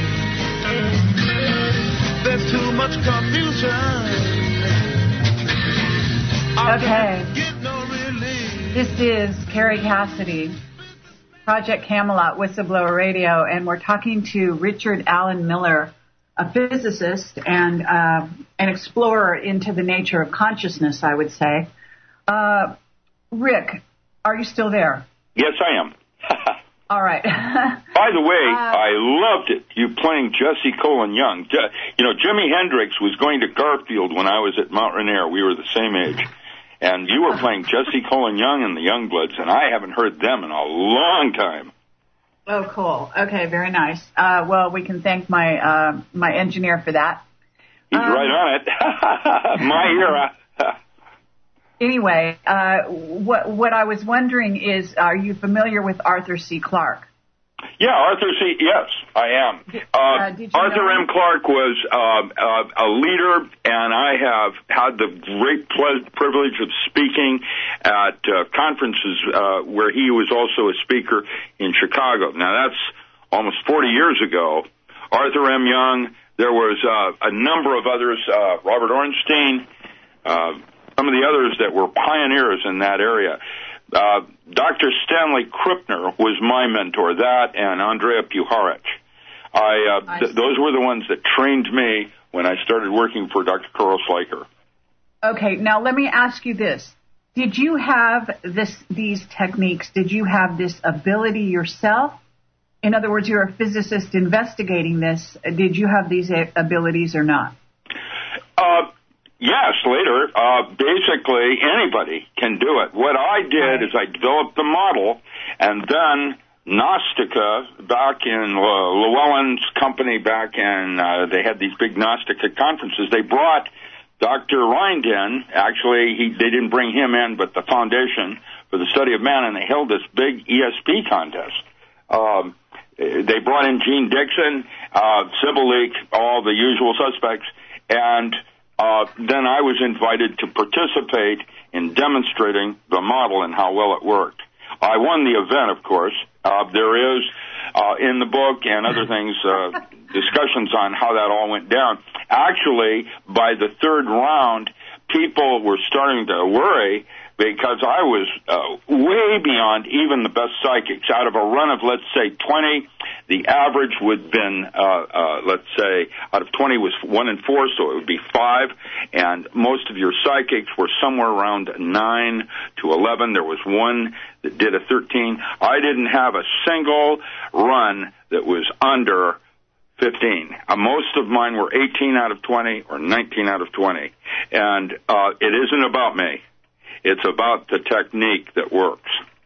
Speaker 20: There's too much confusion.
Speaker 2: Okay. This is Carrie Cassidy, Project Camelot Whistleblower Radio, and we're talking to Richard Alan Miller, a physicist and uh, an explorer into the nature of consciousness, I would say. Uh, Rick, are you still there?
Speaker 3: Yes, I am.
Speaker 2: All right.
Speaker 3: By the way, uh, I loved it, you playing Jesse Colin Young. You know, Jimi Hendrix was going to Garfield when I was at Mount Rainier. We were the same age. And you were playing Jesse Colin Young and the Youngbloods, and I haven't heard them in a long time.
Speaker 2: Oh, cool. Okay, very nice. Uh, well, we can thank my uh, my engineer for that.
Speaker 3: He's um, right on it. My era.
Speaker 2: Anyway, uh, what what I was wondering is, are you familiar with Arthur C. Clarke?
Speaker 3: Yeah, Arthur C. Yes, I am. Uh, uh, Arthur M. Clarke was uh, uh, a leader, and I have had the great ple- privilege of speaking at uh, conferences uh, where he was also a speaker in Chicago. Now, that's almost forty years ago. Arthur M. Young, there was uh, a number of others, uh, Robert Ornstein, uh, some of the others that were pioneers in that area. Uh, Doctor Stanley Krippner was my mentor, that and Andrea Puharich. I, uh, th- those were the ones that trained me when I started working for Doctor Carl Sliker.
Speaker 2: Okay, now let me ask you this. Did you have this these techniques, did you have this ability yourself, in other words, you're a physicist investigating this. Did you have these abilities or not?
Speaker 3: Uh, yes, later. Uh, basically, anybody can do it. What I did right. is I developed the model, and then Gnostica, back in uh, Llewellyn's company, back in, uh, they had these big Gnostica conferences. They brought Doctor Rind in. Actually, he, they didn't bring him in, but the Foundation for the Study of Man, and they held this big E S P contest. Um, they brought in Gene Dixon, uh, Sybil Leek, all the usual suspects, and uh, then I was invited to participate in demonstrating the model and how well it worked. I won the event, of course. Uh, there is, uh, in the book and other things, uh, discussions on how that all went down. Actually, by the third round, people were starting to worry because I was uh, way beyond even the best psychics. Out of a run of, let's say, twenty, the average would have been, uh, uh, let's say, out of twenty was one in four, so it would be five. And most of your psychics were somewhere around nine to eleven. There was one that did a thirteen. I didn't have a single run that was under fifteen. Uh, most of mine were eighteen out of twenty or nineteen out of twenty. And uh, it isn't about me. It's about the technique that works.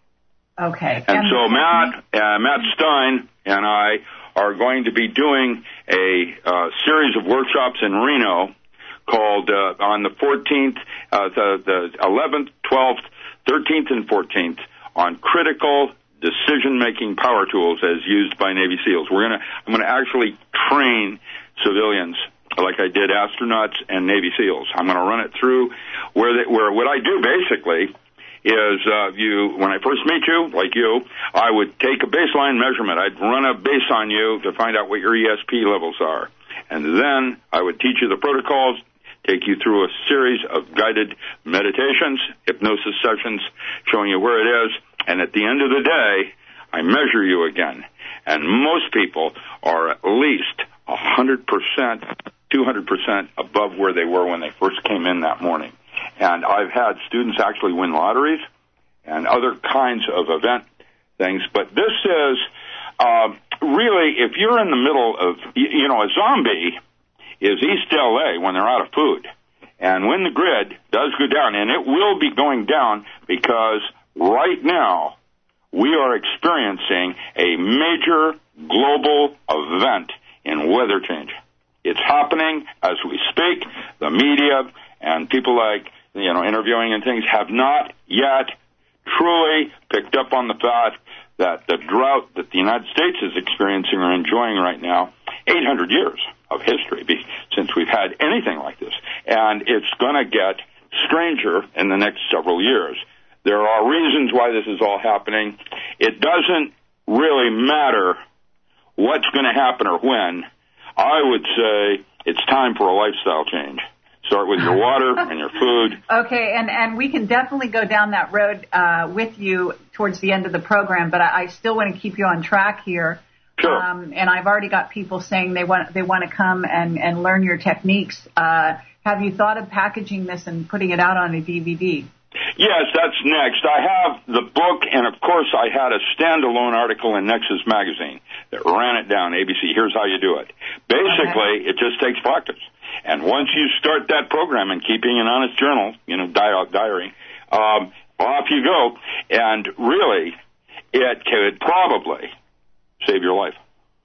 Speaker 2: Okay.
Speaker 3: And, and so Matt, uh, Matt Stein and I are going to be doing a uh, series of workshops in Reno called uh, on the fourteenth, uh, the, the eleventh, twelfth, thirteenth, and fourteenth on critical decision-making power tools as used by Navy SEALs. We're gonna, I'm going to actually train civilians like I did astronauts and Navy SEALs. I'm going to run it through where they, where what I do basically is uh, you when I first meet you, like you, I would take a baseline measurement. I'd run a base on you to find out what your E S P levels are, and then I would teach you the protocols, take you through a series of guided meditations, hypnosis sessions, showing you where it is, and at the end of the day, I measure you again. And most people are at least one hundred percent, two hundred percent above where they were when they first came in that morning. And I've had students actually win lotteries and other kinds of event things. But this is uh, really, if you're in the middle of, you know, a zombie is East L A when they're out of food. And when the grid does go down, and it will be going down because right now we are experiencing a major global event in weather change. It's happening as we speak. The media and people like, you know, interviewing and things have not yet truly picked up on the fact that the drought that the United States is experiencing or enjoying right now, eight hundred years of history since we've had anything like this. And it's going to get stranger in the next several years. There are reasons why this is all happening. It doesn't really matter what's going to happen or when. I would say it's time for a lifestyle change. Start with your water and your food.
Speaker 2: Okay, and, and we can definitely go down that road uh, with you towards the end of the program, but I, I still want to keep you on track here.
Speaker 3: Sure.
Speaker 2: Um, and I've already got people saying they want they want to come and, and learn your techniques. Uh, have you thought of packaging this and putting it out on a D V D?
Speaker 3: Yes, that's next. I have the book, and of course I had a standalone article in Nexus magazine that ran it down, A B C, here's how you do it. Basically, okay. It just takes practice. And once you start that program and keeping an honest journal, you know, di- diary, um, off you go. And really, it could probably save your life.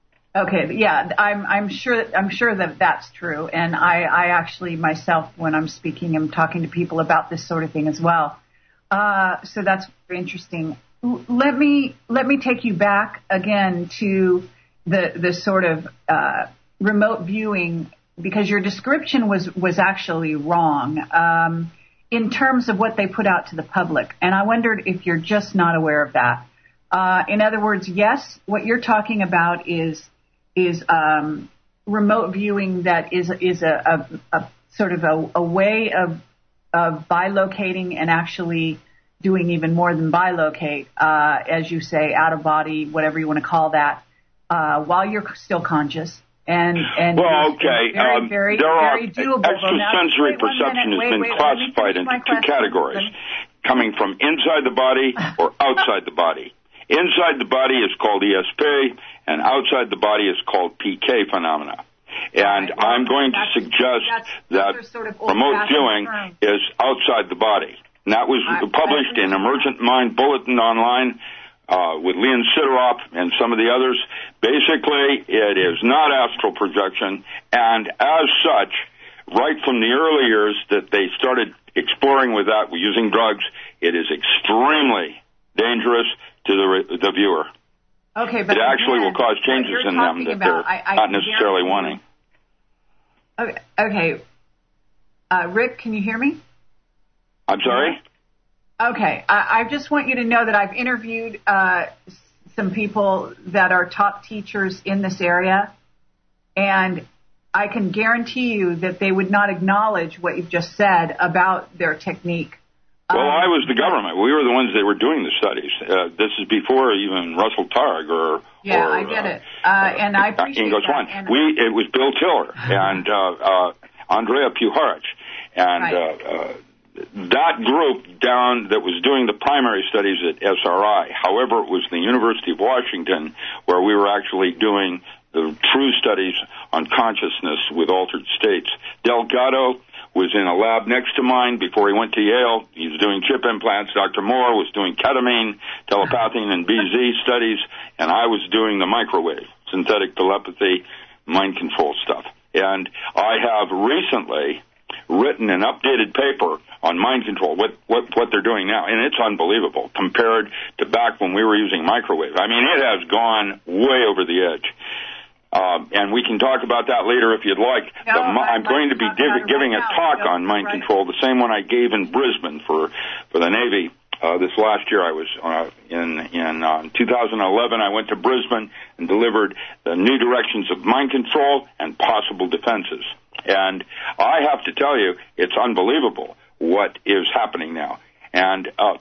Speaker 2: Okay, yeah, I'm I'm sure I'm sure that that's true, and I, I actually myself, when I'm speaking, I'm talking to people about this sort of thing as well. Uh, so that's very interesting. Let me let me take you back again to the the sort of uh, remote viewing, because your description was was actually wrong um, in terms of what they put out to the public, and I wondered if you're just not aware of that. Uh, in other words, yes, what you're talking about is is um, remote viewing that is is a, a, a sort of a, a way of of bilocating and actually doing even more than bilocate, uh, as you say, out of body, whatever you want to call that, uh, while you're still conscious. And, and
Speaker 3: well, okay,
Speaker 2: very,
Speaker 3: um,
Speaker 2: very,
Speaker 3: there
Speaker 2: very
Speaker 3: are
Speaker 2: doable.
Speaker 3: extrasensory
Speaker 2: Wait,
Speaker 3: perception has
Speaker 2: wait,
Speaker 3: been
Speaker 2: wait,
Speaker 3: classified into two
Speaker 2: question.
Speaker 3: categories, coming from inside the body or outside the body. Inside the body is called E S P, and outside the body is called P K phenomena. And
Speaker 2: right. well,
Speaker 3: I'm going to suggest that
Speaker 2: sort of
Speaker 3: remote viewing
Speaker 2: terms.
Speaker 3: is outside the body. And that was
Speaker 2: I,
Speaker 3: published
Speaker 2: I
Speaker 3: in Emergent Mind Bulletin online uh, with Leon Sidorov and some of the others. Basically, it is not astral projection, and as such, right from the early years that they started exploring with that, using drugs, it is extremely dangerous to the, the viewer.
Speaker 2: Okay, but
Speaker 3: it actually
Speaker 2: again,
Speaker 3: will cause changes in them that
Speaker 2: about,
Speaker 3: they're
Speaker 2: I, I
Speaker 3: not necessarily wanting.
Speaker 2: Okay, okay. Uh, Rick, can you hear me?
Speaker 3: I'm sorry?
Speaker 2: Okay, I, I just want you to know that I've interviewed uh, some people that are top teachers in this area, and I can guarantee you that they would not acknowledge what you've just said about their technique.
Speaker 3: Well,
Speaker 2: um,
Speaker 3: I was the government. We were the ones that were doing the studies. Uh, this is before even Russell Targ or
Speaker 2: yeah,
Speaker 3: or,
Speaker 2: I get
Speaker 3: uh,
Speaker 2: it, uh, and I appreciate
Speaker 3: Ingo Swan.
Speaker 2: that. And
Speaker 3: we it was Bill Tiller and uh, uh, Andrea Puharich, and
Speaker 2: right.
Speaker 3: uh, uh, that group down that was doing the primary studies at S R I. However, it was the University of Washington where we were actually doing the true studies on consciousness with altered states. Delgado was in a lab next to mine before he went to Yale. He was doing chip implants. Doctor Moore was doing ketamine, telepathy, and B Z studies, and I was doing the microwave, synthetic telepathy, mind control stuff. And I have recently written an updated paper on mind control, what, what, what they're doing now, and it's unbelievable compared to back when we were using microwave. I mean, it has gone way over the edge. Uh, and we can talk about that later if you'd like.
Speaker 2: No,
Speaker 3: but my, I'm going to be div- giving
Speaker 2: right
Speaker 3: a talk
Speaker 2: now.
Speaker 3: on mind
Speaker 2: right.
Speaker 3: control, the same one I gave in Brisbane for, for the Navy. Uh, this last year I was, uh, in, in, uh, two thousand eleven, I went to Brisbane and delivered the new directions of mind control and possible defenses. And I have to tell you, it's unbelievable what is happening now. And, uh,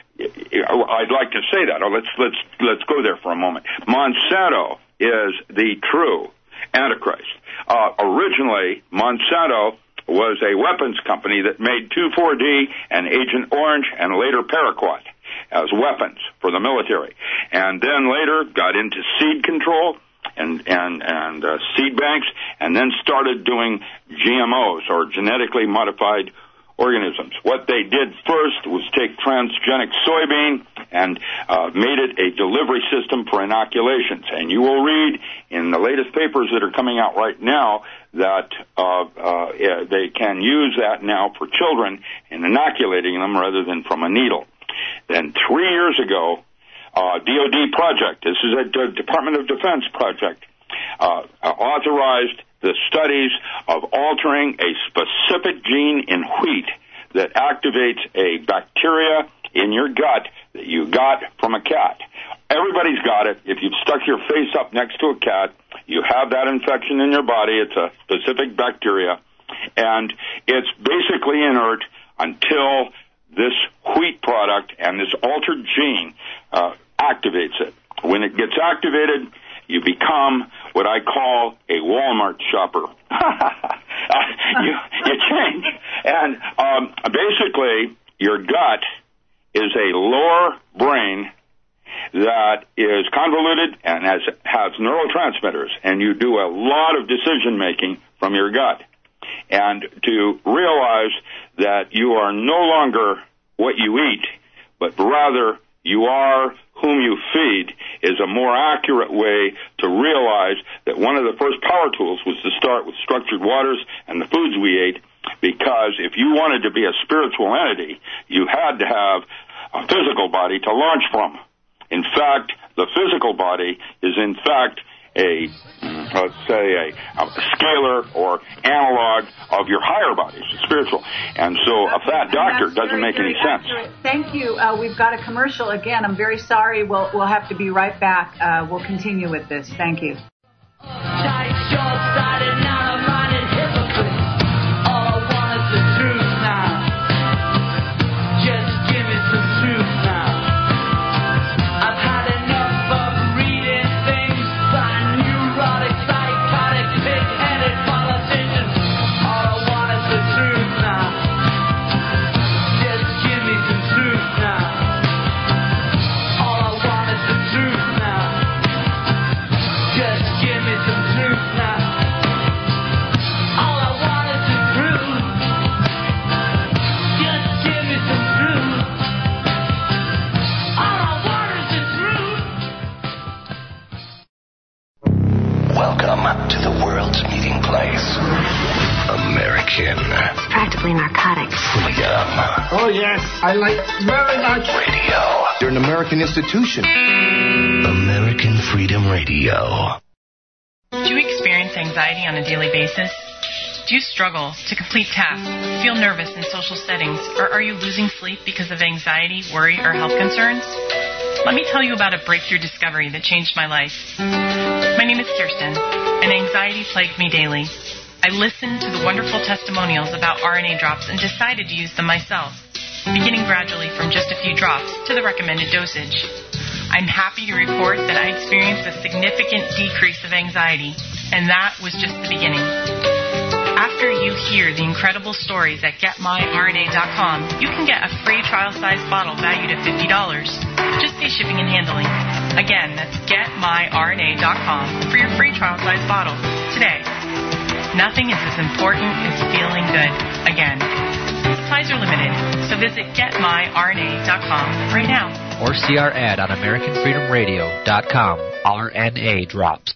Speaker 3: I'd like to say that. Oh, let's, let's, let's go there for a moment. Monsanto is the true Antichrist. Uh, originally, Monsanto was a weapons company that made two four D and Agent Orange and later Paraquat as weapons for the military. And then later got into seed control and, and, and uh, seed banks, and then started doing G M Os, or genetically modified organisms. What they did first was take transgenic soybean and uh, made it a delivery system for inoculations. And you will read in the latest papers that are coming out right now that uh, uh, they can use that now for children in inoculating them rather than from a needle. Then three years ago, uh, D O D project, this is a D- Department of Defense project, uh, authorized the studies of altering a specific gene in wheat that activates a bacteria in your gut that you got from a cat. Everybody's got it. If you've stuck your face up next to a cat, you have that infection in your body. It's a specific bacteria, and it's basically inert until this wheat product and this altered gene uh, activates it. When it gets activated, you become what I call a Walmart shopper. you, you change. And um, basically, your gut is a lower brain that is convoluted and has, has neurotransmitters, and you do a lot of decision-making from your gut. And to realize that you are no longer what you eat, but rather you are whom you feed is a more accurate way to realize that one of the first power tools was to start with structured waters and the foods we ate, because if you wanted to be a spiritual entity, you had to have a physical body to launch from. In fact, the physical body is in fact a, let's say, a, a scalar or analog of your higher bodies, spiritual. And so a fat doctor doesn't make any sense.
Speaker 2: Thank you. Uh, we've got a commercial again. I'm very sorry. We'll, we'll have to be right back. Uh, we'll continue with this. Thank you.
Speaker 17: yes, I like very much.
Speaker 15: Radio.
Speaker 5: You're an American institution.
Speaker 15: American Freedom Radio.
Speaker 21: Do you experience anxiety on a daily basis? Do you struggle to complete tasks, feel nervous in social settings, or are you losing sleep because of anxiety, worry, or health concerns? Let me tell you about a breakthrough discovery that changed my life. My name is Kirsten, and anxiety plagued me daily. I listened to the wonderful testimonials about R N A drops and decided to use them myself, beginning gradually from just a few drops to the recommended dosage. I'm happy to report that I experienced a significant decrease of anxiety, and that was just the beginning. After you hear the incredible stories at get my R N A dot com, you can get a free trial-sized bottle valued at fifty dollars. Just pay shipping and handling. Again, that's get my R N A dot com for your free trial-sized bottle today. Nothing is as important as feeling good again. Supplies are limited, so visit get my R N A dot com right now.
Speaker 22: Or see our ad on American Freedom Radio dot com. R N A drops.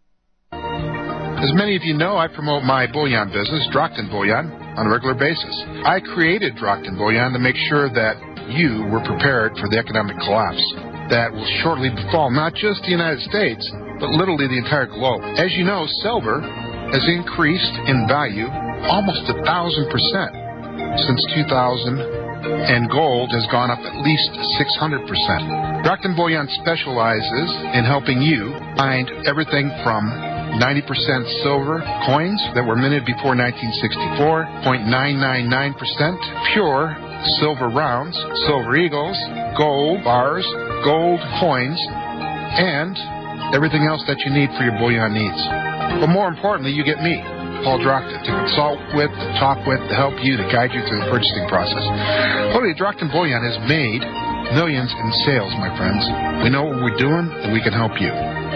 Speaker 6: As many of you know, I promote my bullion business, Drockton Bullion, on a regular basis. I created Drockton Bullion to make sure that you were prepared for the economic collapse that will shortly befall not just the United States, but literally the entire globe. As you know, silver has increased in value almost a thousand percent since two thousand, and gold has gone up at least six hundred percent. Drockton Bullion specializes in helping you find everything from ninety percent silver coins that were minted before nineteen sixty-four, zero point nine nine nine percent pure silver rounds, silver eagles, gold bars, gold coins, and everything else that you need for your bullion needs. But more importantly, you get me, Paul Drockton, to consult with, to talk with, to help you, to guide you through the purchasing process. Literally, Drockton Bullion has made millions in sales, my friends. We know what we're doing, and we can help you.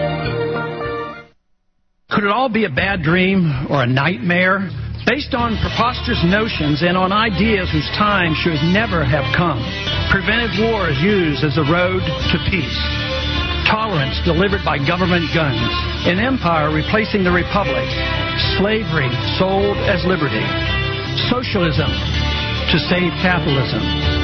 Speaker 23: Could it all be a bad dream or a nightmare? Based on preposterous notions and on ideas whose time should never have come. Preventive war is used as a road to peace. Tolerance delivered by government guns. An empire replacing the republic. Slavery sold as liberty. Socialism to save capitalism.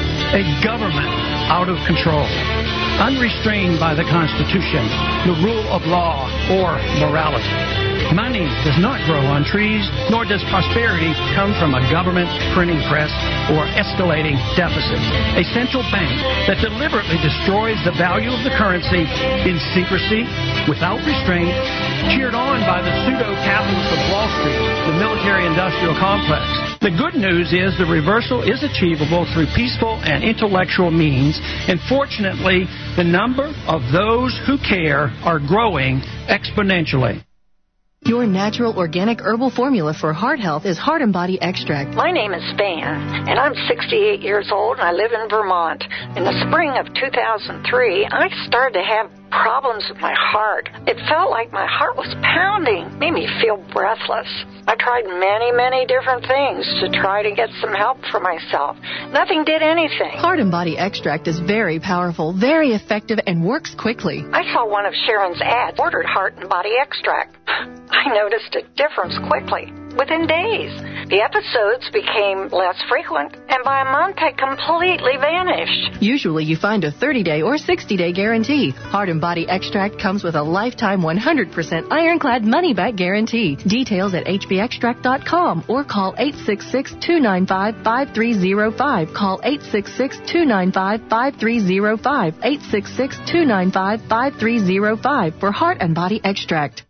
Speaker 23: A government out of control. Unrestrained by the Constitution, the rule of law, or morality. Money does not grow on trees, nor does prosperity come from a government printing press or escalating deficits. A central bank that deliberately destroys the value of the currency in secrecy, without restraint, cheered on by the pseudo-capitalists of Wall Street, the military-industrial complex. The good news is the reversal is achievable through peaceful and intellectual means, and fortunately, the number of those who care are growing exponentially.
Speaker 24: Your natural organic herbal formula for heart health is Heart and Body Extract.
Speaker 25: My name is Van, and I'm sixty-eight years old, and I live in Vermont. In the spring of two thousand three, I started to have problems with my heart. It felt like my heart was pounding, made me feel breathless. I tried many, many different things to try to get some help for myself. Nothing did anything.
Speaker 24: Heart and Body Extract is very powerful, very effective, and works quickly.
Speaker 25: I saw one of Sharon's ads, ordered Heart and Body Extract. I noticed a difference quickly, within days. The episodes became less frequent, and by a month had completely vanished.
Speaker 24: Usually you find a thirty-day or sixty-day guarantee. Heart and Body Extract comes with a lifetime one hundred percent ironclad money-back guarantee. Details at h b extract dot com or call eight six six, two nine five, five three zero five. Call eight six six, two nine five, five three zero five. eight six six, two nine five, five three zero five for Heart and Body Extract.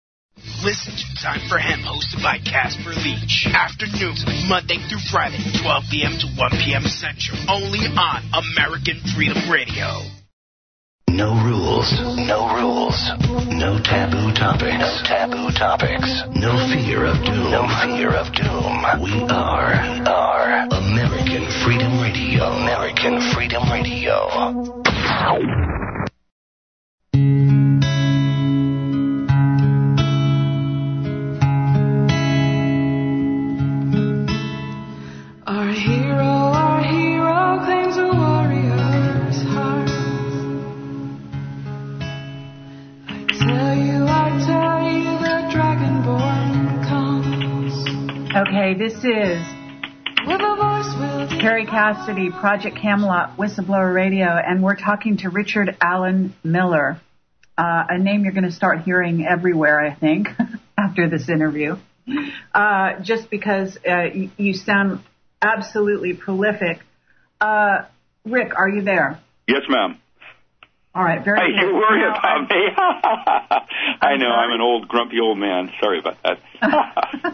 Speaker 26: Listen to Time for Hemp, hosted by Casper Leach. Afternoons, Monday through Friday, twelve p.m. to one p.m. Central. Only on American Freedom Radio.
Speaker 15: No rules. No rules. No taboo topics. No taboo topics. No fear of doom. No fear of doom. We are, we are American Freedom Radio. American Freedom Radio.
Speaker 1: Our hero, our hero claims a warrior's heart. I tell you, I tell you, the Dragonborn comes.
Speaker 2: Okay, this is
Speaker 1: with a voice will
Speaker 2: Carrie Cassidy, Project Camelot, Whistleblower Radio, and we're talking to Richard Alan Miller, uh, a name you're going to start hearing everywhere, I think, after this interview, uh, just because uh, you, you sound absolutely prolific. Uh, Rick, are you there?
Speaker 3: Yes, ma'am.
Speaker 2: All right, very
Speaker 3: good. You worry now, about me. I know, I'm an old, grumpy old man. Sorry about that.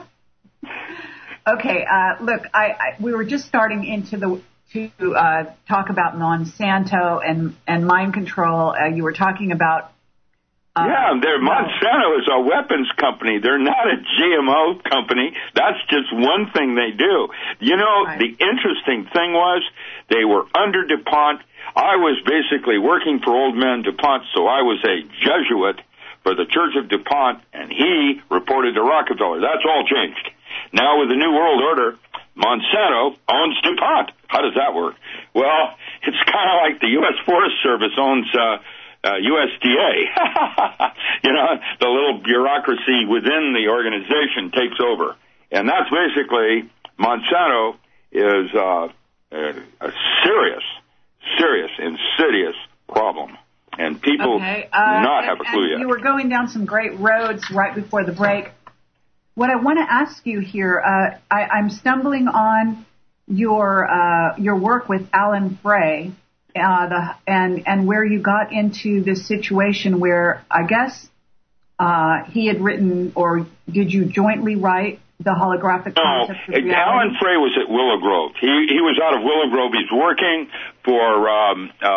Speaker 2: Okay, uh, look, I, I we were just starting into the to uh, talk about Monsanto and and mind control. Uh, you were talking about uh,
Speaker 3: yeah, they're, Monsanto is a weapons company. They're not a G M O company. That's just one thing they do. You know, right. The interesting thing was they were under DuPont. I was basically working for old man DuPont, so I was a Jesuit for the Church of DuPont, and he reported to Rockefeller. That's all changed. Now, with the New World Order, Monsanto owns DuPont. How does that work? Well, it's kind of like the U S Forest Service owns uh, uh, U S D A. You know, the little bureaucracy within the organization takes over. And that's basically, Monsanto is uh, a serious, serious, insidious problem. And people
Speaker 2: okay.
Speaker 3: uh, do not
Speaker 2: and,
Speaker 3: have a clue yet.
Speaker 2: You were going down some great roads right before the break. What I want to ask you here, uh, I, I'm stumbling on your uh, your work with Alan Frey, uh, the, and and where you got into this situation where I guess uh, he had written, or did you jointly write the holographic concept of reality?
Speaker 3: No, Alan Frey was at Willow Grove. He he was out of Willow Grove. He's working for um, uh,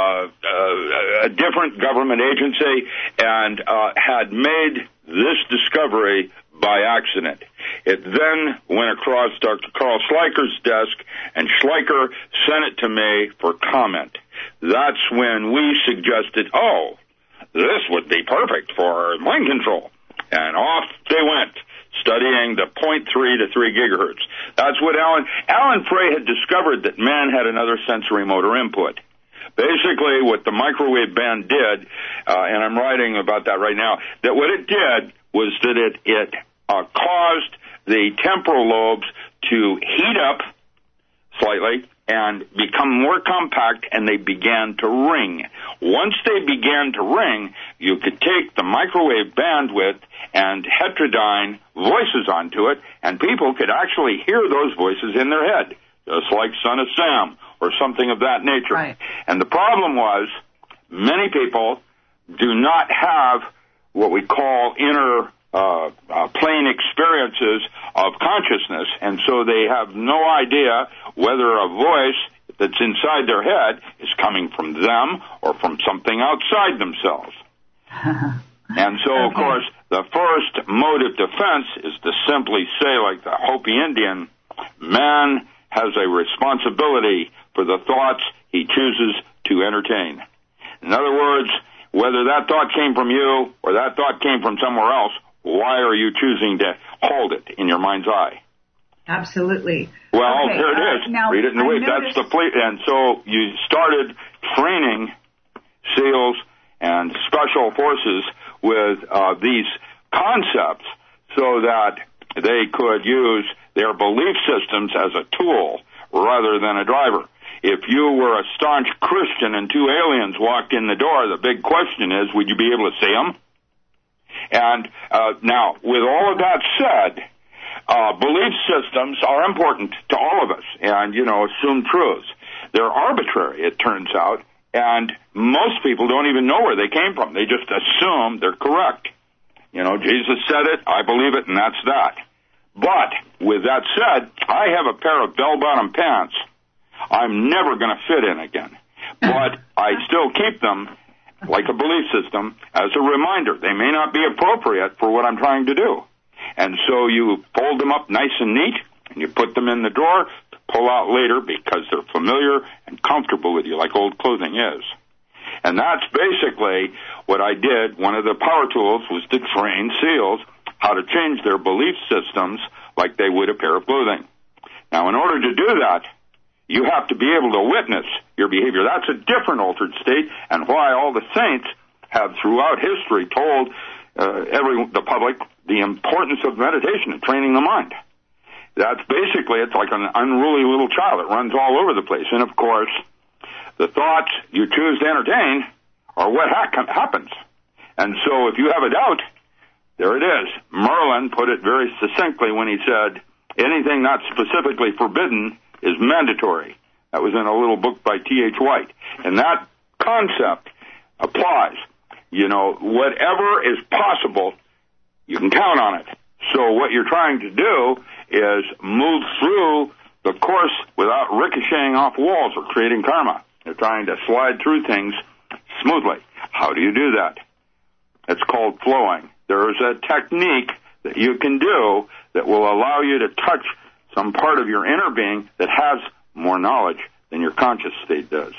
Speaker 3: uh, a different government agency and uh, had made this discovery by accident. It then went across Doctor Carl Schleicher's desk, and Schleicher sent it to me for comment. That's when we suggested, oh, this would be perfect for mind control. And off they went, studying the zero point three to three gigahertz. That's what Alan, Alan Frey had discovered, that man had another sensory motor input. Basically, what the microwave band did, uh, and I'm writing about that right now, that what it did was that it, it uh, caused the temporal lobes to heat up slightly and become more compact, and they began to ring. Once they began to ring, you could take the microwave bandwidth and heterodyne voices onto it, and people could actually hear those voices in their head, just like Son of Sam or something of that nature.
Speaker 2: Right.
Speaker 3: And the problem was, many people do not have what we call inner uh, uh, plane experiences of consciousness, and so they have no idea whether a voice that's inside their head is coming from them or from something outside themselves. And so, okay. Of course, the first mode of defense is to simply say, like the Hopi Indian, man has a responsibility for the thoughts he chooses to entertain. In other words, whether that thought came from you or that thought came from somewhere else, why are you choosing to hold it in your mind's eye?
Speaker 2: Absolutely.
Speaker 3: Well,
Speaker 2: okay,
Speaker 3: here it
Speaker 2: uh,
Speaker 3: is.
Speaker 2: Now,
Speaker 3: read it in the way. That's the ple- and so you started training SEALs and special forces with uh, these concepts so that they could use their belief systems as a tool rather than a driver. If you were a staunch Christian and two aliens walked in the door, the big question is, would you be able to see them? And uh, now, with all of that said, uh, belief systems are important to all of us, and, you know, assumed truths. They're arbitrary, it turns out, and most people don't even know where they came from. They just assume they're correct. You know, Jesus said it, I believe it, and that's that. But, with that said, I have a pair of bell-bottom pants I'm never going to fit in again. But I still keep them, like a belief system, as a reminder. They may not be appropriate for what I'm trying to do. And so you fold them up nice and neat, and you put them in the drawer to pull out later because they're familiar and comfortable with you, like old clothing is. And that's basically what I did. One of the power tools was to train SEALs how to change their belief systems like they would a pair of clothing. Now, in order to do that, you have to be able to witness your behavior. That's a different altered state, and why all the saints have throughout history told uh, every the public the importance of meditation and training the mind. That's basically, it's like an unruly little child. It runs all over the place. And, of course, the thoughts you choose to entertain are what ha- happens. And so if you have a doubt, there it is. Merlin put it very succinctly when he said, anything not specifically forbidden is mandatory. That was in a little book by T H White. And that concept applies. You know, whatever is possible, you can count on it. So what you're trying to do is move through the course without ricocheting off walls or creating karma. You're trying to slide through things smoothly. How do you do that? It's called flowing. There is a technique that you can do that will allow you to touch some part of your inner being that has more knowledge than your conscious state does.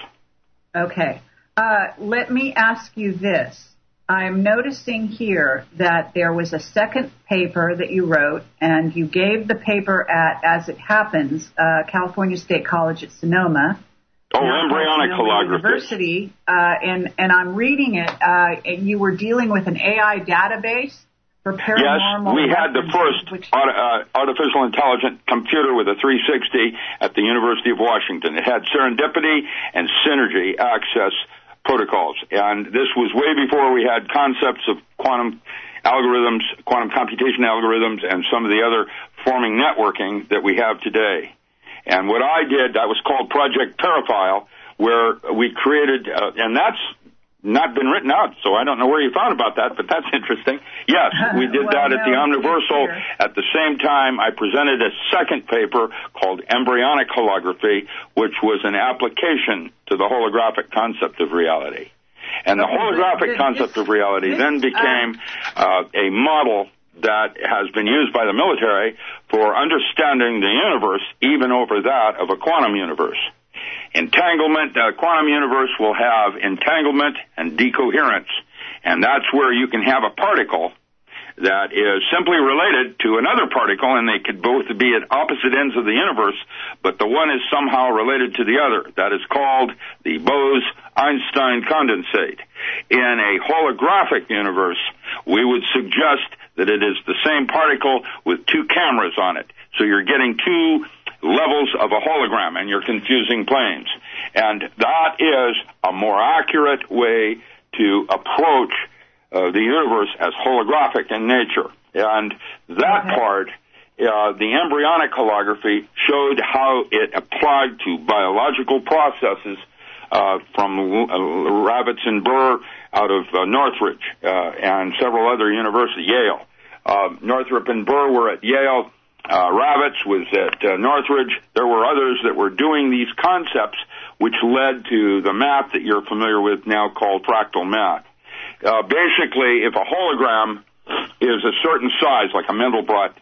Speaker 2: Okay. Uh, let me ask you this. I'm noticing here that there was a second paper that you wrote, and you gave the paper at, as it happens, uh, California State College at Sonoma.
Speaker 3: Oh, embryonic holography.
Speaker 2: University, uh, and, and I'm reading it, uh, and you were dealing with an A I database for paranormal.
Speaker 3: Yes, we had the first which... uh, artificial intelligent computer with a three sixty at the University of Washington. It had serendipity and synergy access protocols, and this was way before we had concepts of quantum algorithms, quantum computation algorithms, and some of the other forming networking that we have today. And what I did, that was called Project Paraphile, where we created, uh, and that's not been written out, so I don't know where you found about that, but that's interesting. Yes, we did
Speaker 2: well,
Speaker 3: that
Speaker 2: no,
Speaker 3: at the Omniversal. At the same time, I presented a second paper called Embryonic Holography, which was an application to the holographic concept of reality. And the holographic concept of reality then became uh, a model that has been used by the military for understanding the universe, even over that of a quantum universe. Entanglement, the quantum universe will have entanglement and decoherence, and that's where you can have a particle that is simply related to another particle, and they could both be at opposite ends of the universe, but the one is somehow related to the other. That is called the Bose-Einstein condensate. In a holographic universe, we would suggest that it is the same particle with two cameras on it. So you're getting two levels of a hologram, and you're confusing planes. And that is a more accurate way to approach uh, the universe as holographic in nature. And that okay. part, uh, the embryonic holography, showed how it applied to biological processes uh, from uh, Ravitz and Burr out of uh, Northridge uh, and several other universities, Yale. Uh, Northrop and Burr were at Yale. Uh, Ravitz was at uh, Northridge. There were others that were doing these concepts, which led to the math that you're familiar with now called fractal math. Uh, basically, if a hologram is a certain size, like a Mandelbrot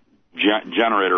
Speaker 3: ge- generator,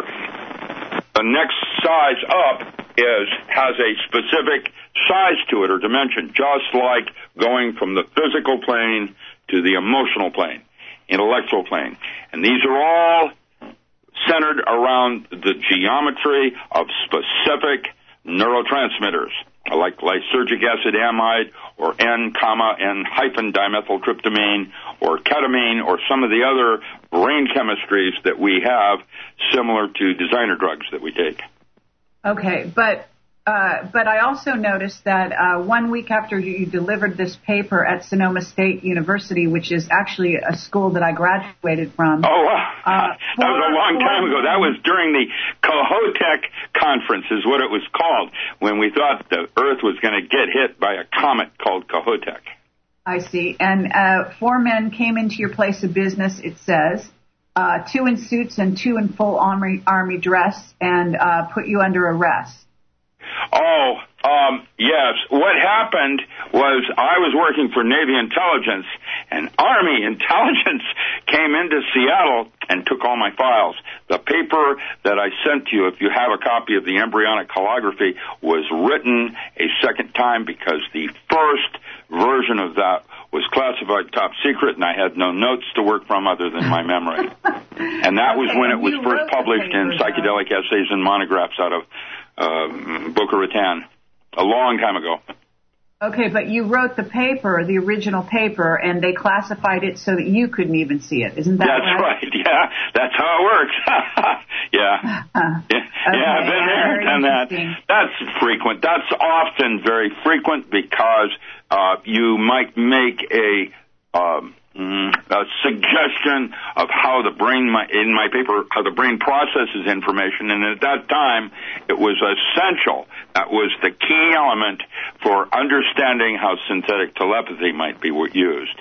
Speaker 3: the next size up is has a specific size to it or dimension, just like going from the physical plane to the emotional plane, intellectual plane. And these are all centered around the geometry of specific neurotransmitters, like lysergic acid amide or N, comma, N hyphen dimethyltryptamine or ketamine or some of the other brain chemistries that we have similar to designer drugs that we take.
Speaker 2: Okay, but Uh, but I also noticed that uh, one week after you delivered this paper at Sonoma State University, which is actually a school that I graduated from.
Speaker 3: Oh, wow. Uh, that was a long time ago. That was during the Kohoutek conference is what it was called, when we thought the Earth was going to get hit by a comet called Kohoutek.
Speaker 2: I see. And uh, four men came into your place of business, it says, uh, two in suits and two in full army, army dress, and uh, put you under arrest.
Speaker 3: Oh, um, yes. What happened was I was working for Navy intelligence, and Army intelligence came into Seattle and took all my files. The paper that I sent you, if you have a copy of the embryonic holography, was written a second time because the first version of that was classified top secret, and I had no notes to work from other than my memory. And that was
Speaker 2: okay,
Speaker 3: when it was first published
Speaker 2: paper,
Speaker 3: in Psychedelic though. Essays and Monographs out of Uh, Boca Raton, a long time ago.
Speaker 2: Okay, but you wrote the paper, the original paper, and they classified it so that you couldn't even see it. Isn't that
Speaker 3: That's
Speaker 2: right?
Speaker 3: right. Yeah, that's how it works. yeah.
Speaker 2: Uh,
Speaker 3: yeah.
Speaker 2: okay,
Speaker 3: yeah, I've been there, done that. That's frequent. That's often very frequent because uh, you might make a... Um, Mm, a suggestion of how the brain, my, in my paper, how the brain processes information, and at that time, it was essential. That was the key element for understanding how synthetic telepathy might be used.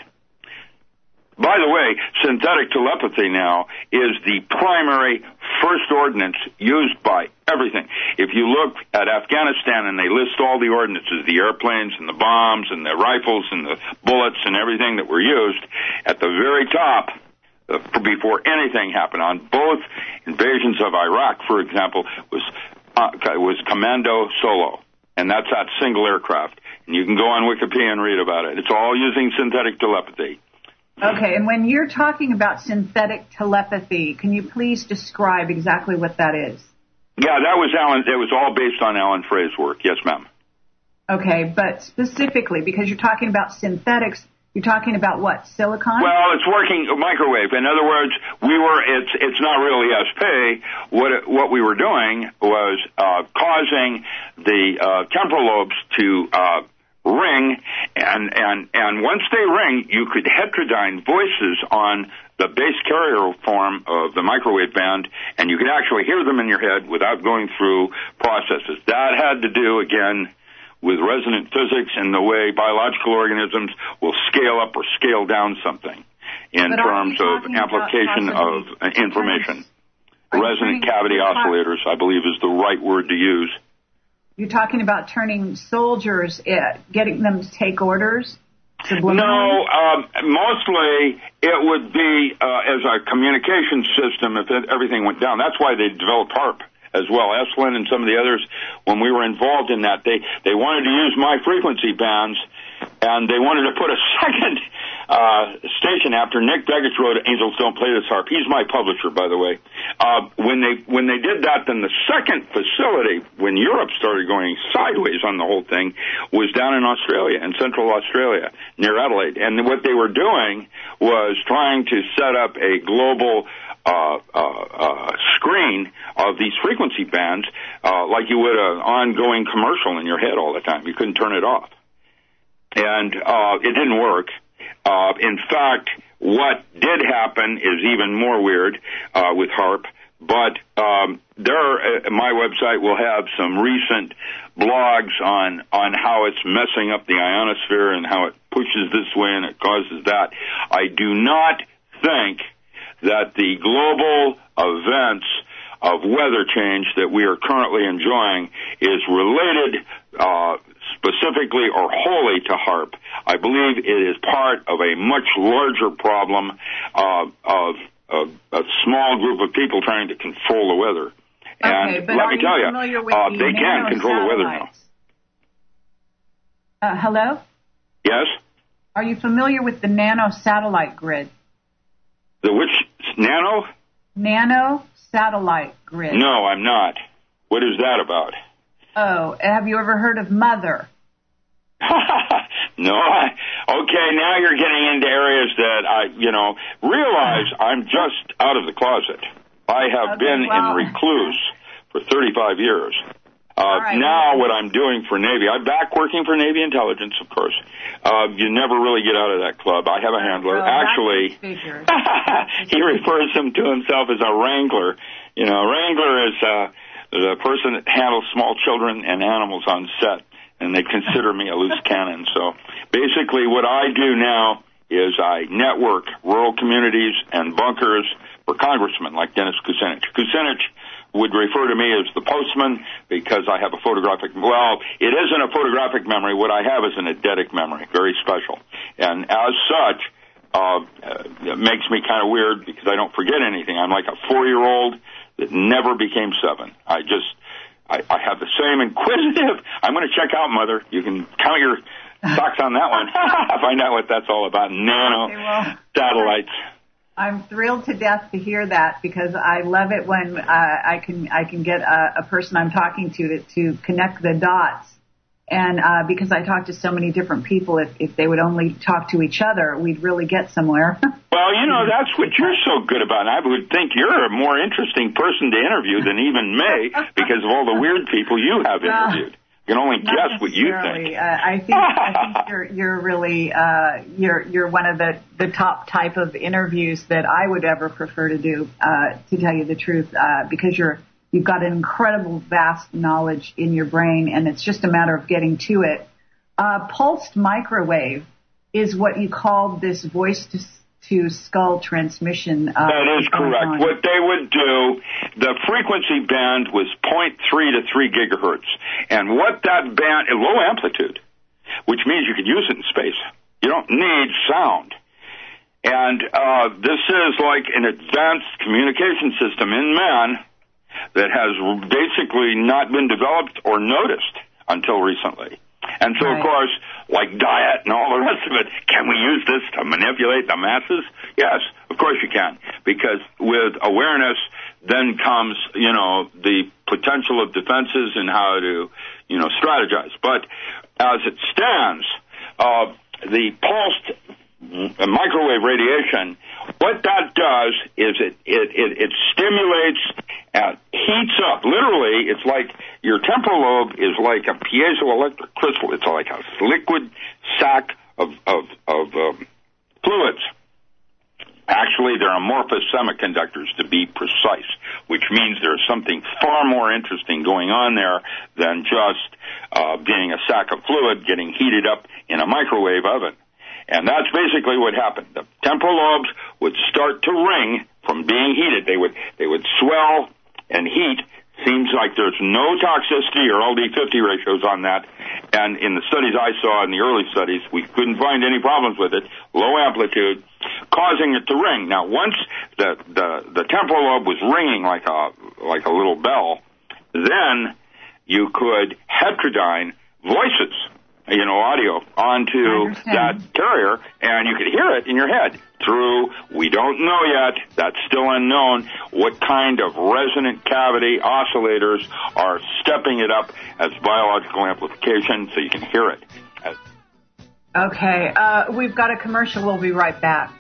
Speaker 3: By the way, synthetic telepathy now is the primary first ordinance used by everything. If you look at Afghanistan and they list all the ordinances, the airplanes and the bombs and the rifles and the bullets and everything that were used, at the very top, uh, before anything happened, on both invasions of Iraq, for example, was uh, was Commando Solo, and that's that single aircraft. And you can go on Wikipedia and read about it. It's all using synthetic telepathy.
Speaker 2: Okay, and when you're talking about synthetic telepathy, can you please describe exactly what that is?
Speaker 3: Yeah, that was Alan. It was all based on Alan Frey's work. Yes, ma'am.
Speaker 2: Okay, but specifically, because you're talking about synthetics, you're talking about what, silicon?
Speaker 3: Well, it's working microwave. In other words, we were. It's it's not really S P. What it, what we were doing was uh, causing the uh, temporal lobes to uh, ring, and, and, and once they ring, you could heterodyne voices on the base carrier form of the microwave band, and you could actually hear them in your head without going through processes. That had to do, again, with resonant physics and the way biological organisms will scale up or scale down something in
Speaker 2: but
Speaker 3: terms of amplification of information. Resonant cavity oscillators, I believe, is the right word to use.
Speaker 2: You're talking about turning soldiers, uh, getting them to take orders?
Speaker 3: No, um, mostly it would be uh, as a communication system if it, everything went down. That's why they developed HAARP as well. Esalen and some of the others, when we were involved in that, they, they wanted to use my frequency bands, and they wanted to put a second uh, station after Nick Begich wrote Angels Don't Play This Harp. He's my publisher, by the way. Uh, when they when they did that, then the second facility, when Europe started going sideways on the whole thing, was down in Australia, in central Australia, near Adelaide. And what they were doing was trying to set up a global uh, uh, uh, screen of these frequency bands, uh, like you would an ongoing commercial in your head all the time. You couldn't turn it off. And uh, it didn't work. Uh, in fact, what did happen is even more weird uh, with HAARP. But um, there, are, uh, my website will have some recent blogs on on how it's messing up the ionosphere and how it pushes this way and it causes that. I do not think that the global events of weather change that we are currently enjoying is related uh, specifically or wholly to HAARP. I believe it is part of a much larger problem uh, of a, a small group of people trying to control the weather. And
Speaker 2: okay, but
Speaker 3: let
Speaker 2: are
Speaker 3: me tell you,
Speaker 2: familiar with
Speaker 3: uh,
Speaker 2: the
Speaker 3: they can control the weather now.
Speaker 2: Uh, hello?
Speaker 3: Yes?
Speaker 2: Are you familiar with the nano satellite grid?
Speaker 3: The which? Nano?
Speaker 2: Nano satellite grid.
Speaker 3: No, I'm not. What is that about?
Speaker 2: Oh, have you ever heard of Mother?
Speaker 3: No, I, okay, now you're getting into areas that I, you know, realize I'm just out of the closet. I have
Speaker 2: okay,
Speaker 3: been
Speaker 2: well.
Speaker 3: in recluse for thirty-five years. Uh,
Speaker 2: right,
Speaker 3: now
Speaker 2: well.
Speaker 3: what I'm doing for Navy, I'm back working for Navy intelligence, of course. Uh, you never really get out of that club. I have a handler.
Speaker 2: Well,
Speaker 3: Actually, he refers him to himself as a wrangler. You know, a wrangler is uh, the person that handles small children and animals on set. And they consider me a loose cannon. So basically what I do now is I network rural communities and bunkers for congressmen like Dennis Kucinich. Kucinich would refer to me as the postman because I have a photographic, well, it isn't a photographic memory. What I have is an eidetic memory, very special. And as such, uh, it makes me kind of weird because I don't forget anything. I'm like a four-year-old that never became seven. I just... I, I have the same inquisitive. I'm going to check out, Mother. You can count your socks on that one. Find out what that's all about. Nano
Speaker 2: okay, well,
Speaker 3: satellites.
Speaker 2: I'm thrilled to death to hear that because I love it when uh, I can I can get a, a person I'm talking to, to to connect the dots And uh, because I talk to so many different people, if, if they would only talk to each other, we'd really get somewhere.
Speaker 3: Well, you know, that's what you're so good about. I would think you're a more interesting person to interview than even me because of all the weird people you have interviewed. You can only guess what you think.
Speaker 2: Uh, I think I think you're you're really uh, you're you're one of the, the top type of interviews that I would ever prefer to do. Uh, to tell you the truth, uh, because you're you've got an incredible vast knowledge in your brain, and it's just a matter of getting to it. Uh, pulsed microwave is what you called this voice to to skull transmission. Uh,
Speaker 3: that is correct. On. What they would do, the frequency band was zero point three to three gigahertz. And what that band, low amplitude, which means you could use it in space. You don't need sound. And uh, this is like an advanced communication system in man that has basically not been developed or noticed until recently. And so, right. of course, like diet and all the rest of it, can we use this to manipulate the masses? Yes, of course you can. Because with awareness, then comes, you know, the potential of defenses and how to, you know, strategize. But as it stands, uh, the pulsed microwave radiation, what that does is it, it, it, it stimulates and heats up. Literally, it's like your temporal lobe is like a piezoelectric crystal. It's like a liquid sack of, of, of um, fluids. Actually, they're amorphous semiconductors, to be precise, which means there's something far more interesting going on there than just uh, being a sack of fluid getting heated up in a microwave oven. And that's basically what happened. The temporal lobes would start to ring from being heated. They would they would swell and heat. Seems like there's no toxicity or L D fifty ratios on that. And in the studies I saw, in the early studies, we couldn't find any problems with it. Low amplitude, causing it to ring. Now, once the the, the temporal lobe was ringing like a like a little bell, then you could heterodyne voices, you know, audio onto that carrier, and you could hear it in your head through, we don't know yet, that's still unknown, what kind of resonant cavity oscillators are stepping it up as biological amplification so you can hear it.
Speaker 2: Okay, uh, we've got a commercial. We'll be right back.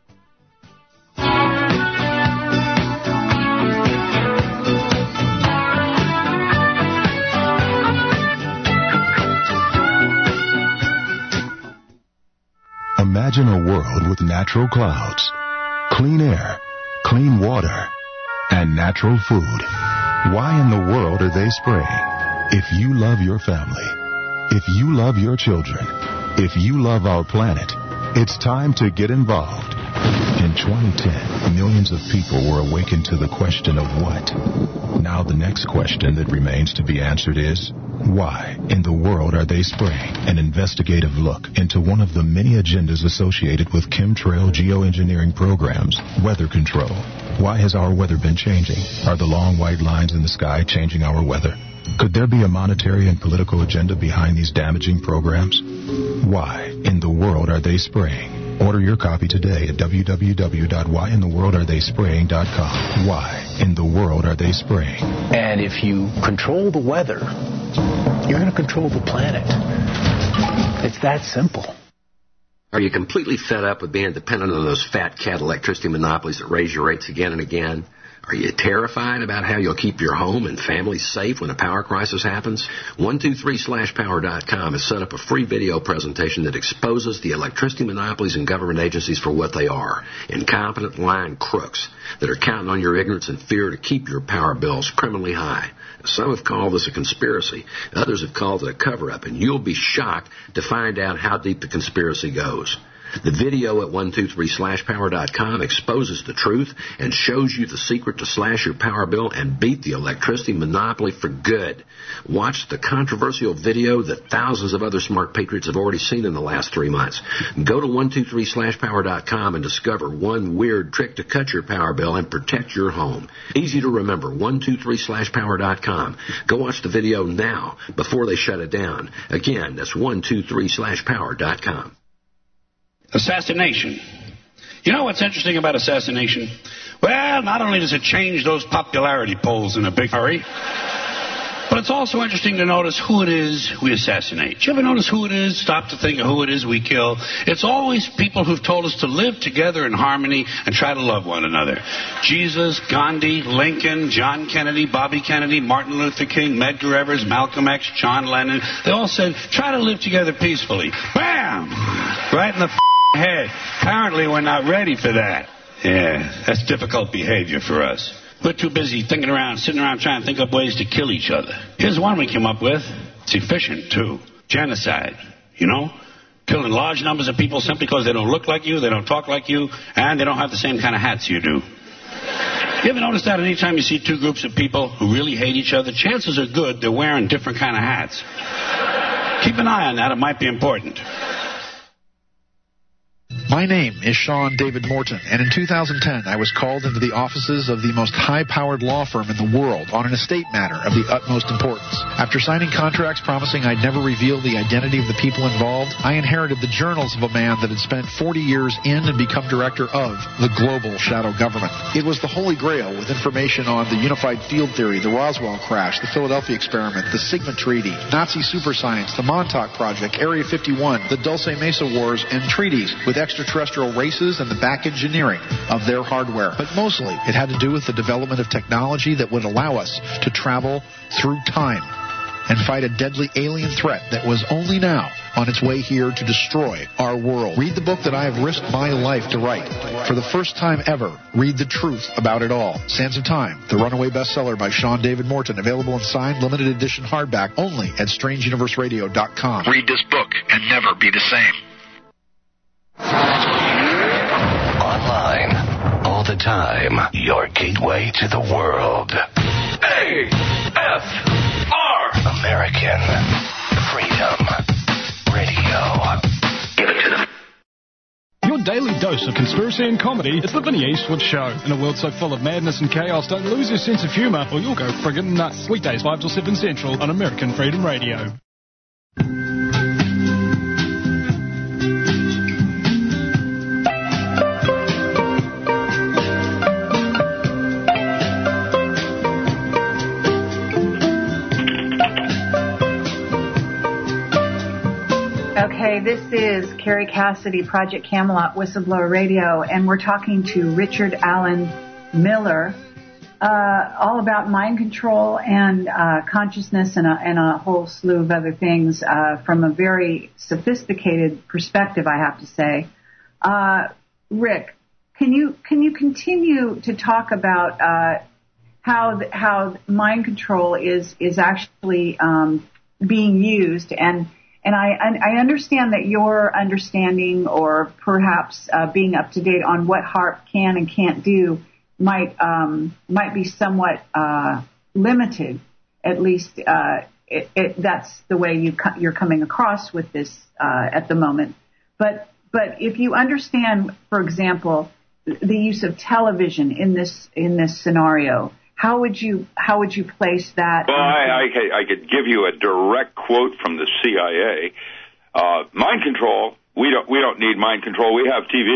Speaker 4: Imagine a world with natural clouds, clean air, clean water, and natural food. Why in the world are they spraying? If you love your family, if you love your children, if you love our planet, it's time to get involved. In twenty ten, millions of people were awakened to the question of what. Now the next question that remains to be answered is, why in the world are they spraying? An investigative look into one of the many agendas associated with chemtrail geoengineering programs, weather control. Why has our weather been changing? Are the long white lines in the sky changing our weather? Could there be a monetary and political agenda behind these damaging programs? Why in the world are they spraying? Order your copy today at w w w dot why in the world are they spraying dot com. Why in the world are they spraying?
Speaker 5: And if you control the weather, you're going to control the planet. It's that simple.
Speaker 7: Are you completely fed up with being dependent on those fat cat electricity monopolies that raise your rates again and again? Are you terrified about how you'll keep your home and family safe when a power crisis happens? one two three slash power dot com has set up a free video presentation that exposes the electricity monopolies and government agencies for what they are, incompetent lying crooks that are counting on your ignorance and fear to keep your power bills criminally high. Some have called this a conspiracy. Others have called it a cover-up, and you'll be shocked to find out how deep the conspiracy goes. The video at one two three slash power dot com exposes the truth and shows you the secret to slash your power bill and beat the electricity monopoly for good. Watch the controversial video that thousands of other smart patriots have already seen in the last three months. Go to one two three slash power dot com and discover one weird trick to cut your power bill and protect your home. Easy to remember, one two three slash power dot com. Go watch the video now before they shut it down. Again, that's one two three slash power dot com.
Speaker 17: Assassination. You know what's interesting about assassination? Well, not only does it change those popularity polls in a big hurry, But it's also interesting to notice who it is we assassinate. Do you ever notice who it is? Stop to think of who it is we kill. It's always people who've told us to live together in harmony and try to love one another. Jesus, Gandhi, Lincoln, John Kennedy, Bobby Kennedy, Martin Luther King, Medgar Evers, Malcolm X, John Lennon. They all said, try to live together peacefully. Bam! Right in the f- head. Apparently we're not ready for that. Yeah, that's difficult behavior for us. We're too busy thinking around, sitting around trying to think up ways to kill each other. Here's one we came up with. It's efficient, too. Genocide, you know? Killing large numbers of people simply because they don't look like you, they don't talk like you, and they don't have the same kind of hats you do. You ever notice that anytime you see two groups of people who really hate each other, chances are good they're wearing different kind of hats. Keep an eye on that. It might be important.
Speaker 8: My name is Sean David Morton, and in two thousand ten I was called into the offices of the most high-powered law firm in the world on an estate matter of the utmost importance. After signing contracts promising I'd never reveal the identity of the people involved, I inherited the journals of a man that had spent forty years in and become director of the global shadow government. It was the Holy Grail with information on the Unified Field Theory, the Roswell crash, the Philadelphia experiment, the Sigma Treaty, Nazi superscience, the Montauk Project, Area fifty-one, the Dulce Mesa Wars, and treaties with extraterrestrial races and the back engineering of their hardware. But mostly, it had to do with the development of technology that would allow us to travel through time and fight a deadly alien threat that was only now on its way here to destroy our world. Read the book that I have risked my life to write. For the first time ever, read the truth about it all. Sands of Time, the runaway bestseller by Sean David Morton, available in signed, limited edition hardback only at strange universe radio dot com.
Speaker 18: Read this book and never be the same.
Speaker 15: Online, all the time, your gateway to the world. A F R American Freedom Radio. Give it to them.
Speaker 9: Your daily dose of conspiracy and comedy is the Vinny Eastwood Show. In a world so full of madness and chaos, don't lose your sense of humour or you'll go friggin' nuts. Weekdays five till seven Central on American Freedom Radio.
Speaker 2: Okay, this is Carrie Cassidy, Project Camelot, Whistleblower Radio, and we're talking to Richard Allen Miller, uh, all about mind control and uh, consciousness and a, and a whole slew of other things uh, from a very sophisticated perspective, I have to say. Uh, Rick, can you can you continue to talk about uh, how the, how mind control is is actually um, being used and And I, I understand that your understanding or perhaps uh, being up to date on what HAARP can and can't do might um, might be somewhat uh, limited. At least uh, it, it, that's the way you co- you're coming across with this uh, at the moment. But but if you understand, for example, the use of television in this in this scenario, How would you how would you place that?
Speaker 3: Well, I, I, I could give you a direct quote from the C I A. Uh, mind control. We don't we don't need mind control. We have T V.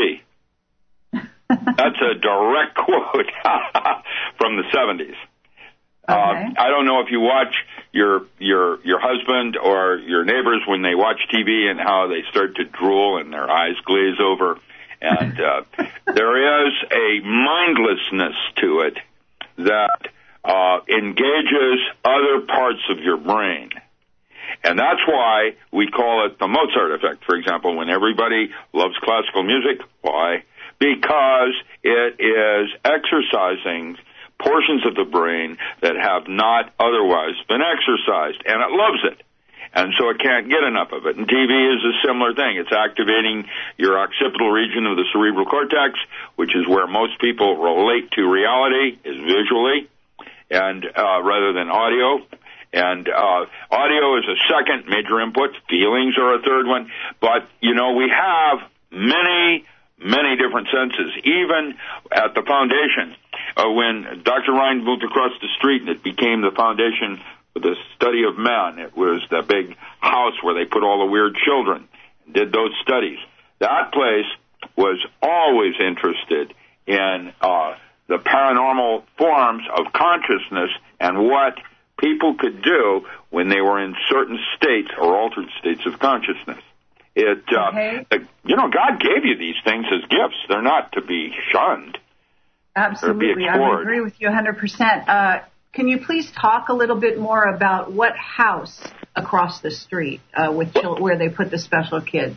Speaker 3: That's a direct quote from the seventies. Okay. Uh, I don't know if you watch your your your husband or your neighbors when they watch T V and how they start to drool and their eyes glaze over, and uh, there is a mindlessness to it that uh, engages other parts of your brain. And that's why we call it the Mozart effect, for example, when everybody loves classical music. Why? Because it is exercising portions of the brain that have not otherwise been exercised, and it loves it. And so it can't get enough of it. And T V is a similar thing. It's activating your occipital region of the cerebral cortex, which is where most people relate to reality, is visually, and uh, rather than audio. And uh, audio is a second major input. Feelings are a third one. But, you know, we have many, many different senses, even at the foundation. Uh, when Doctor Ryan moved across the street and it became the foundation the study of man. It was the big house where they put all the weird children and did those studies. That place was always interested in uh, the paranormal forms of consciousness and what people could do when they were in certain states or altered states of consciousness. It, uh,
Speaker 2: okay.
Speaker 3: uh, you know, God gave you these things as gifts. They're not to be shunned.
Speaker 2: Absolutely. I would agree with you one hundred percent. Uh, can you please talk a little bit more about what house across the street uh, with chil- where they put the special kids?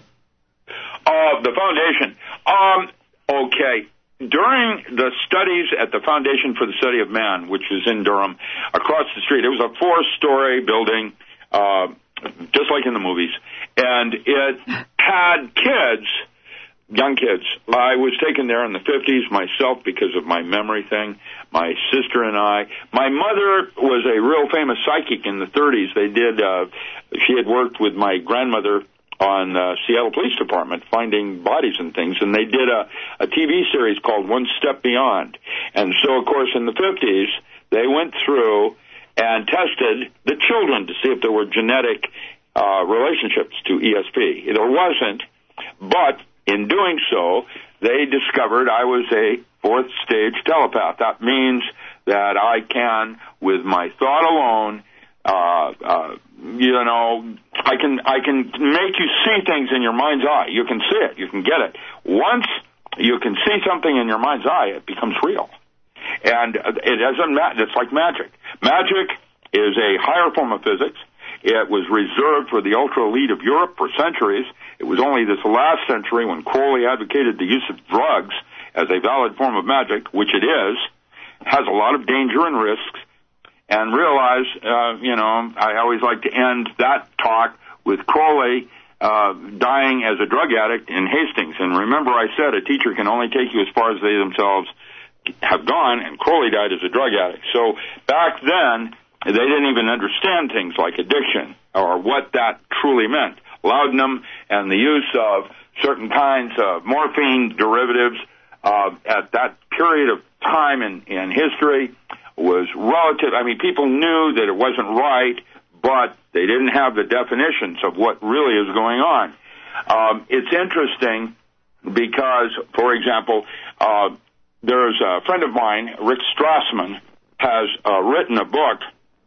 Speaker 3: Uh, the foundation. Um, okay. During the studies at the Foundation for the Study of Man, which is in Durham, across the street, it was a four-story building, uh, just like in the movies, and it had kids, young kids. I was taken there in the fifties myself because of my memory thing, my sister and I. My mother was a real famous psychic in the thirties. They did, uh, she had worked with my grandmother on uh, Seattle Police Department, finding bodies and things, and they did a, a T V series called One Step Beyond. And so, of course, in the fifties, they went through and tested the children to see if there were genetic uh, relationships to E S P. There wasn't, but in doing so, they discovered I was a fourth-stage telepath. That means that I can, with my thought alone, uh, uh, you know, I can I can make you see things in your mind's eye. You can see it. You can get it. Once you can see something in your mind's eye, it becomes real. And it doesn't matter. It's like magic. Magic is a higher form of physics. It was reserved for the ultra elite of Europe for centuries. It was only this last century when Crowley advocated the use of drugs as a valid form of magic, which it is, has a lot of danger and risks. And realize, uh, you know, I always like to end that talk with Crowley uh, dying as a drug addict in Hastings. And remember I said a teacher can only take you as far as they themselves have gone, and Crowley died as a drug addict. So back then, they didn't even understand things like addiction or what that truly meant. Laudanum and the use of certain kinds of morphine derivatives uh, at that period of time in, in history was relative. I mean, people knew that it wasn't right, but they didn't have the definitions of what really is going on. Um, it's interesting because, for example, uh, there's a friend of mine, Rick Strassman, has uh, written a book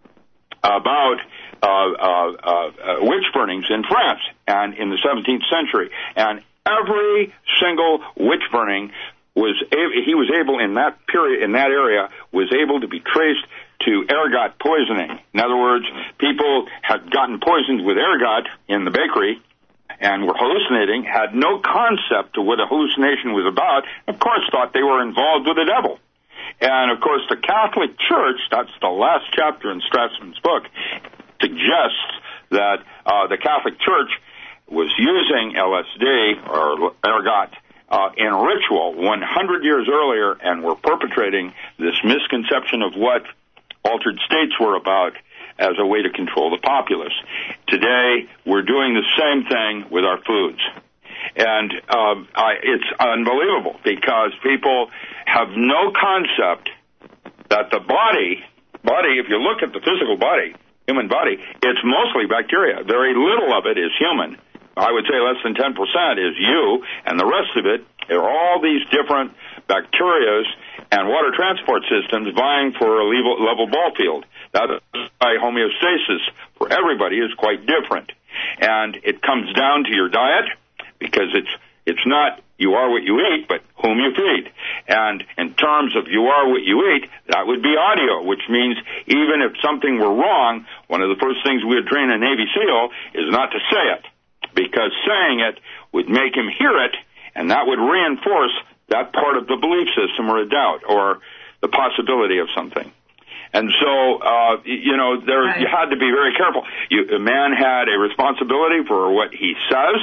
Speaker 3: about uh, uh, uh, witch burnings in France and in the seventeenth century, and every single witch burning was he was able in that period in that area was able to be traced to ergot poisoning. In other words, people had gotten poisoned with ergot in the bakery and were hallucinating, had no concept of what a hallucination was about, of course thought they were involved with the devil. And of course the Catholic Church, that's the last chapter in Strassman's book, suggests that uh, the Catholic Church was using L S D or ergot Uh, in ritual one hundred years earlier, and were perpetrating this misconception of what altered states were about as a way to control the populace. Today, we're doing the same thing with our foods. And um, I, it's unbelievable because people have no concept that the body, body, if you look at the physical body, human body, it's mostly bacteria. Very little of it is human. I would say less than ten percent is you, and the rest of it are all these different bacteria and water transport systems vying for a level, level ball field. That's why homeostasis for everybody is quite different. And it comes down to your diet, because it's it's not you are what you eat, but whom you feed. And in terms of you are what you eat, that would be audio, which means even if something were wrong, one of the first things we would train a Navy SEAL is not to say it, because saying it would make him hear it, and that would reinforce that part of the belief system or a doubt or the possibility of something. And so, uh, you know, there right. you had to be very careful. You, a man had a responsibility for what he says.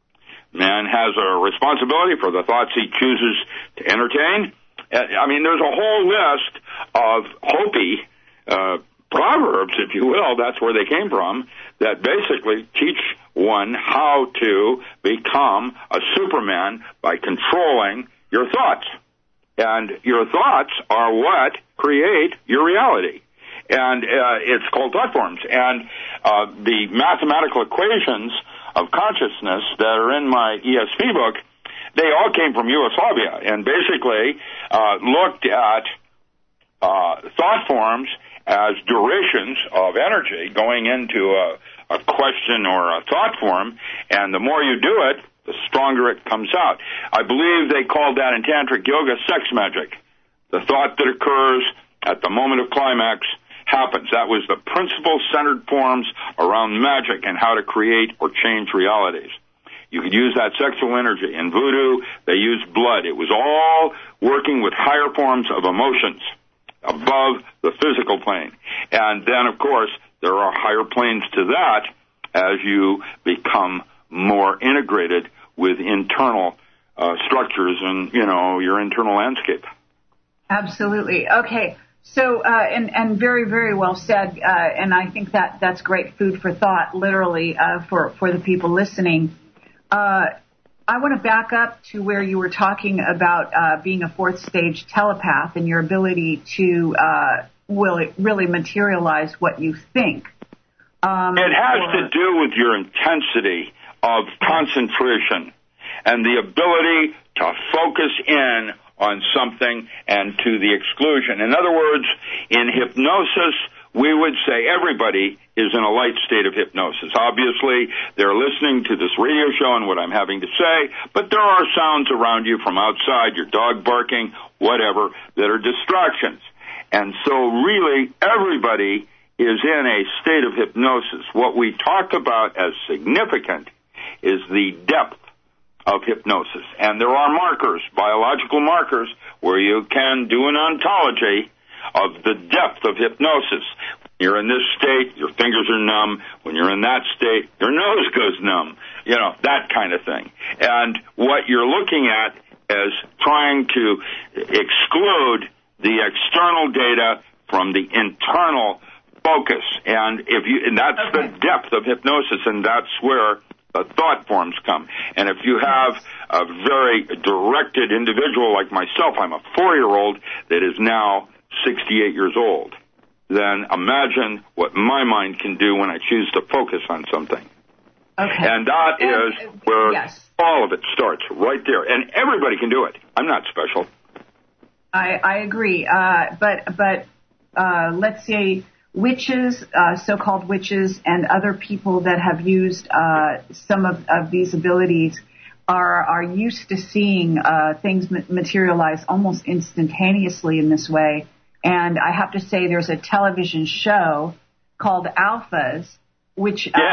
Speaker 3: Man has a responsibility for the thoughts he chooses to entertain. I mean, there's a whole list of Hopi uh, proverbs, if you will, that's where they came from, that basically teach one how to become a Superman by controlling your thoughts. And your thoughts are what create your reality. And uh, it's called thought forms. And uh, the mathematical equations of consciousness that are in my E S P book, they all came from Yugoslavia and basically uh, looked at uh, thought forms as durations of energy going into a, a question or a thought form, and the more you do it, the stronger it comes out. I believe they called that in Tantric Yoga sex magic. The thought that occurs at the moment of climax happens. That was the principal centered forms around magic and how to create or change realities. You could use that sexual energy. In voodoo, they used blood. It was all working with higher forms of emotions above the physical plane. And then, of course, there are higher planes to that as you become more integrated with internal uh, structures and, you know, your internal landscape.
Speaker 2: Absolutely. Okay. So, uh, and, and very, very well said. Uh, and I think that that's great food for thought, literally, uh, for, for the people listening. Uh, I want to back up to where you were talking about uh, being a fourth stage telepath and your ability to uh, really, really materialize what you think. Um,
Speaker 3: it has
Speaker 2: or,
Speaker 3: to do with your intensity of concentration and the ability to focus in on something and to the exclusion. In other words, in hypnosis, we would say everybody is in a light state of hypnosis. Obviously, they're listening to this radio show and what I'm having to say, but there are sounds around you from outside, your dog barking, whatever, that are distractions. And so really, everybody is in a state of hypnosis. What we talk about as significant is the depth of hypnosis. And there are markers, biological markers, where you can do an ontology of the depth of hypnosis. When you're in this state, your fingers are numb. When you're in that state, your nose goes numb. You know, that kind of thing. And what you're looking at is trying to exclude the external data from the internal focus. And if you, and that's okay. the depth of hypnosis, and that's where the thought forms come. And if you have a very directed individual like myself, I'm a four-year-old that is now sixty-eight years old, then imagine what my mind can do when I choose to focus on something.
Speaker 2: Okay.
Speaker 3: And that
Speaker 2: and,
Speaker 3: is where
Speaker 2: yes.
Speaker 3: all of it starts, right there. And everybody can do it. I'm not special.
Speaker 2: I, I agree. Uh, but but uh, let's say witches, uh, so-called witches, and other people that have used uh, some of, of these abilities are are used to seeing uh, things materialize almost instantaneously in this way. And I have to say, there's a television show called Alphas, which uh,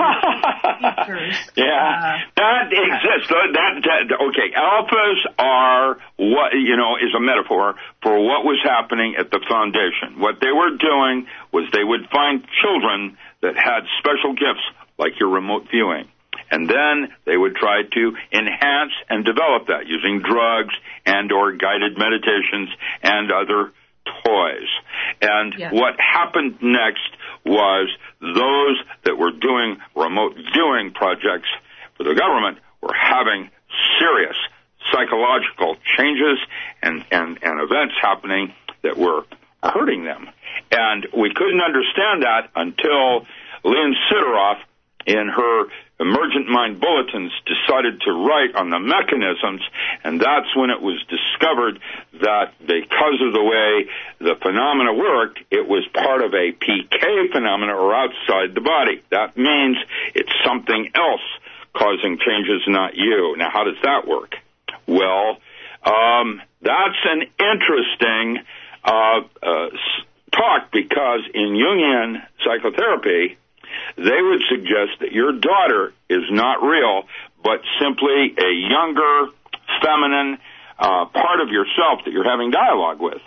Speaker 3: yeah,
Speaker 2: features,
Speaker 3: yeah,
Speaker 2: uh,
Speaker 3: that exists. That, that okay, alphas are what you know is a metaphor for what was happening at the foundation. What they were doing was they would find children that had special gifts, like your remote viewing, and then they would try to enhance and develop that using drugs and or guided meditations and other toys. And
Speaker 2: yes.
Speaker 3: what happened next was those that were doing remote viewing projects for the government were having serious psychological changes and, and, and events happening that were hurting them. And we couldn't understand that until Lynn Sideroff, in her Emergent Mind Bulletins, decided to write on the mechanisms, and that's when it was discovered that because of the way the phenomena worked, it was part of a P K phenomena, or outside the body. That means it's something else causing changes, not you. Now, how does that work? Well, um, that's an interesting uh, uh, talk, because in Jungian psychotherapy, they would suggest that your daughter is not real, but simply a younger, feminine uh, part of yourself that you're having dialogue with.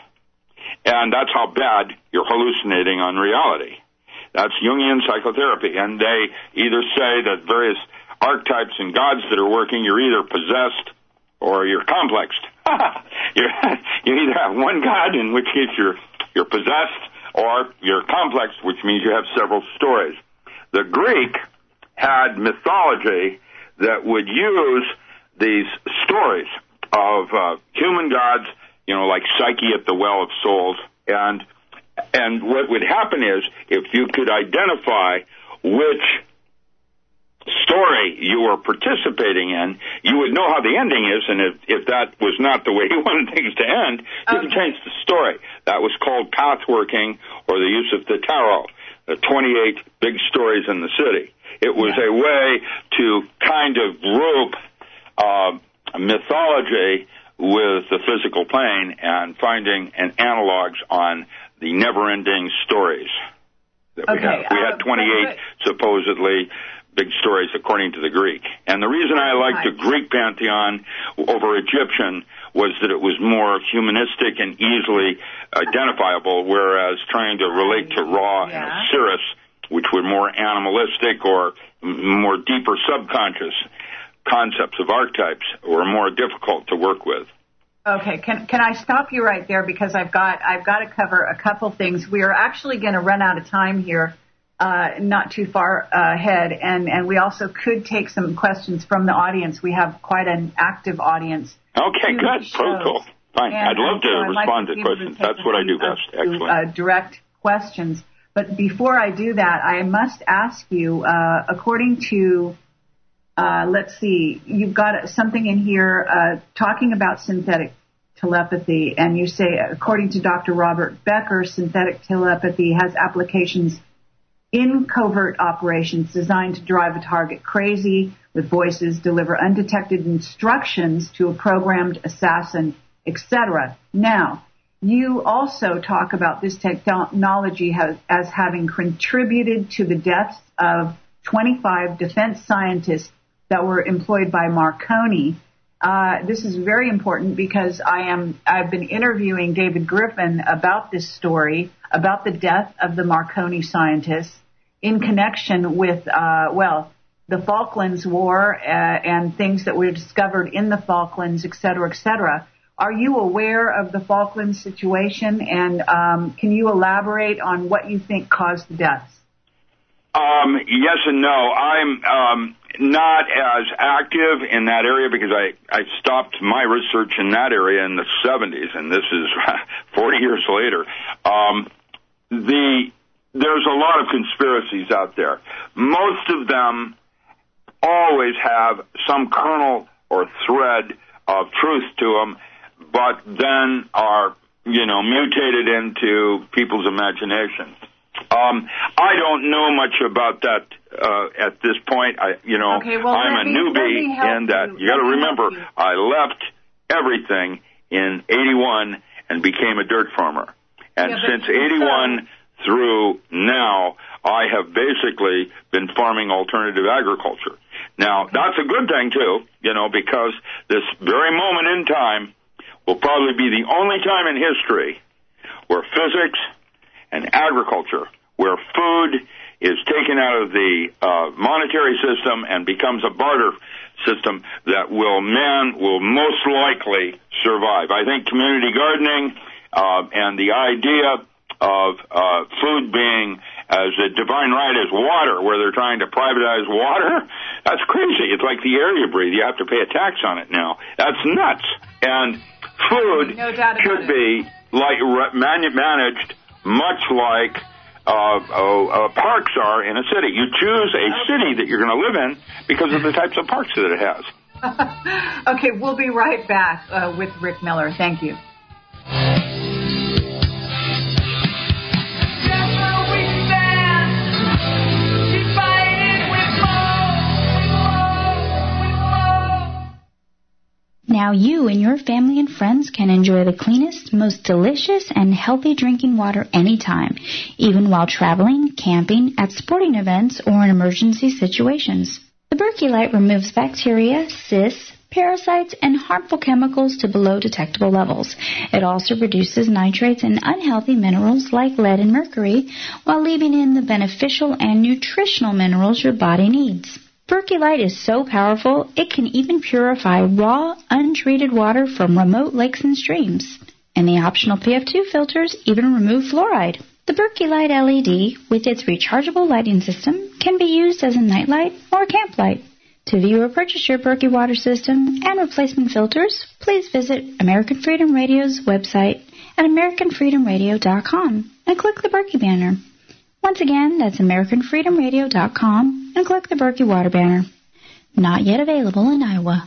Speaker 3: And that's how bad you're hallucinating on reality. That's Jungian psychotherapy. And they either say that various archetypes and gods that are working, you're either possessed or you're complexed. you're, you either have one god, in which case you're, you're possessed, or you're complex, which means you have several stories. The Greek had mythology that would use these stories of uh, human gods, you know, like Psyche at the Well of Souls. And and what would happen is, if you could identify which story you were participating in, you would know how the ending is, and if, if that was not the way you wanted things to end, you
Speaker 2: okay.
Speaker 3: could change the story. That was called pathworking, or the use of the tarot, the twenty-eight big stories in the city. It was yeah. a way to kind of group uh, mythology with the physical plane and finding an analogs on the never-ending stories that we
Speaker 2: okay,
Speaker 3: have. We
Speaker 2: uh,
Speaker 3: had twenty-eight supposedly big stories according to the Greek. And the reason I liked the Greek pantheon over Egyptian was that it was more humanistic and easily identifiable, whereas trying to relate to Ra yeah. and Osiris, which were more animalistic or more deeper subconscious concepts of archetypes, were more difficult to work with.
Speaker 2: Okay, can can I stop you right there, because I've got I've got to cover a couple things. We are actually going to run out of time here, uh, not too far ahead, and and we also could take some questions from the audience. We have quite an active audience.
Speaker 3: Okay, good, protocol. Fine, and I'd love to so respond like to questions. To That's what I do best. Excellent.
Speaker 2: Uh, direct questions. But before I do that, I must ask you, uh, according to, uh, let's see, you've got something in here uh, talking about synthetic telepathy, and you say, according to Doctor Robert Becker, synthetic telepathy has applications in covert operations designed to drive a target crazy with voices, deliver undetected instructions to a programmed assassin, et cetera. Now, you also talk about this technology has, as having contributed to the deaths of twenty-five defense scientists that were employed by Marconi. Uh, this is very important because I am, I've been interviewing David Griffin about this story, about the death of the Marconi scientists in connection with, uh, well, the Falklands War uh, and things that were discovered in the Falklands, et cetera, et cetera. Are you aware of the Falklands situation, and um, can you elaborate on what you think caused the deaths?
Speaker 3: Um, yes and no. I'm um, not as active in that area because I, I stopped my research in that area in the seventies, and this is forty years later. Um, the there's a lot of conspiracies out there. Most of them always have some kernel or thread of truth to them, but then are, you know, mutated into people's imagination. Um, I don't know much about that uh, at this point. I, you know,
Speaker 2: okay, well,
Speaker 3: I'm a
Speaker 2: me,
Speaker 3: newbie in that. You, you got to remember, you. I left everything in eighty-one and became a dirt farmer. And yeah, since eighty-one so. through now, I have basically been farming alternative agriculture. Now, okay. that's a good thing, too, you know, because this very moment in time will probably be the only time in history where physics and agriculture, where food is taken out of the uh, monetary system and becomes a barter system, that will man will most likely survive. I think community gardening uh, and the idea of uh, food being as a divine right as water, where they're trying to privatize water, that's crazy. It's like the air you breathe. You have to pay a tax on it now. That's nuts. And food
Speaker 2: no doubt about
Speaker 3: should
Speaker 2: it.
Speaker 3: be like manu- managed much like uh, uh, uh, parks are in a city. You choose a okay. city that you're going to live in because of the types of parks that it has.
Speaker 2: Okay, we'll be right back uh, with Rick Miller. Thank you.
Speaker 10: Now you and your family and friends can enjoy the cleanest, most delicious, and healthy drinking water anytime, even while traveling, camping, at sporting events, or in emergency situations. The Berkey Light removes bacteria, cysts, parasites, and harmful chemicals to below detectable levels. It also reduces nitrates and unhealthy minerals like lead and mercury, while leaving in the beneficial and nutritional minerals your body needs. Berkey Light is so powerful, it can even purify raw, untreated water from remote lakes and streams. And the optional P F two filters even remove fluoride. The Berkey Light L E D, with its rechargeable lighting system, can be used as a nightlight or camp light. To view or purchase your Berkey water system and replacement filters, please visit American Freedom Radio's website at american freedom radio dot com and click the Berkey banner. Once again, that's american freedom radio dot com and click the Berkey water banner. Not yet available in Iowa.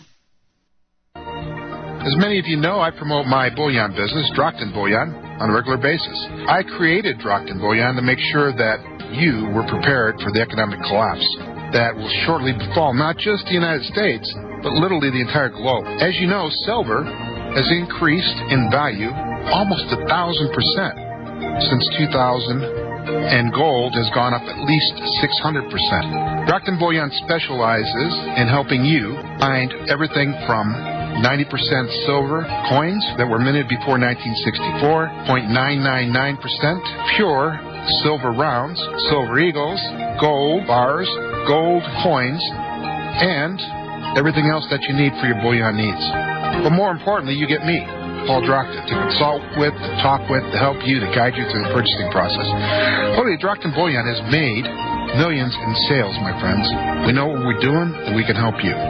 Speaker 6: As many of you know, I promote my bullion business, Drockton Bullion, on a regular basis. I created Drockton Bullion to make sure that you were prepared for the economic collapse that will shortly befall not just the United States, but literally the entire globe. As you know, silver has increased in value almost a thousand percent since two thousand, and gold has gone up at least six hundred percent. Drockton Bullion specializes in helping you find everything from ninety percent silver coins that were minted before nineteen sixty-four, zero point nine nine nine percent pure silver rounds, silver eagles, gold bars, gold coins, and everything else that you need for your bullion needs. But more importantly, you get me, Paul Drockton, to consult with, to talk with, to help you, to guide you through the purchasing process. Holy Drockton Bullion has made millions in sales, my friends. We know what we're doing, and we can help you.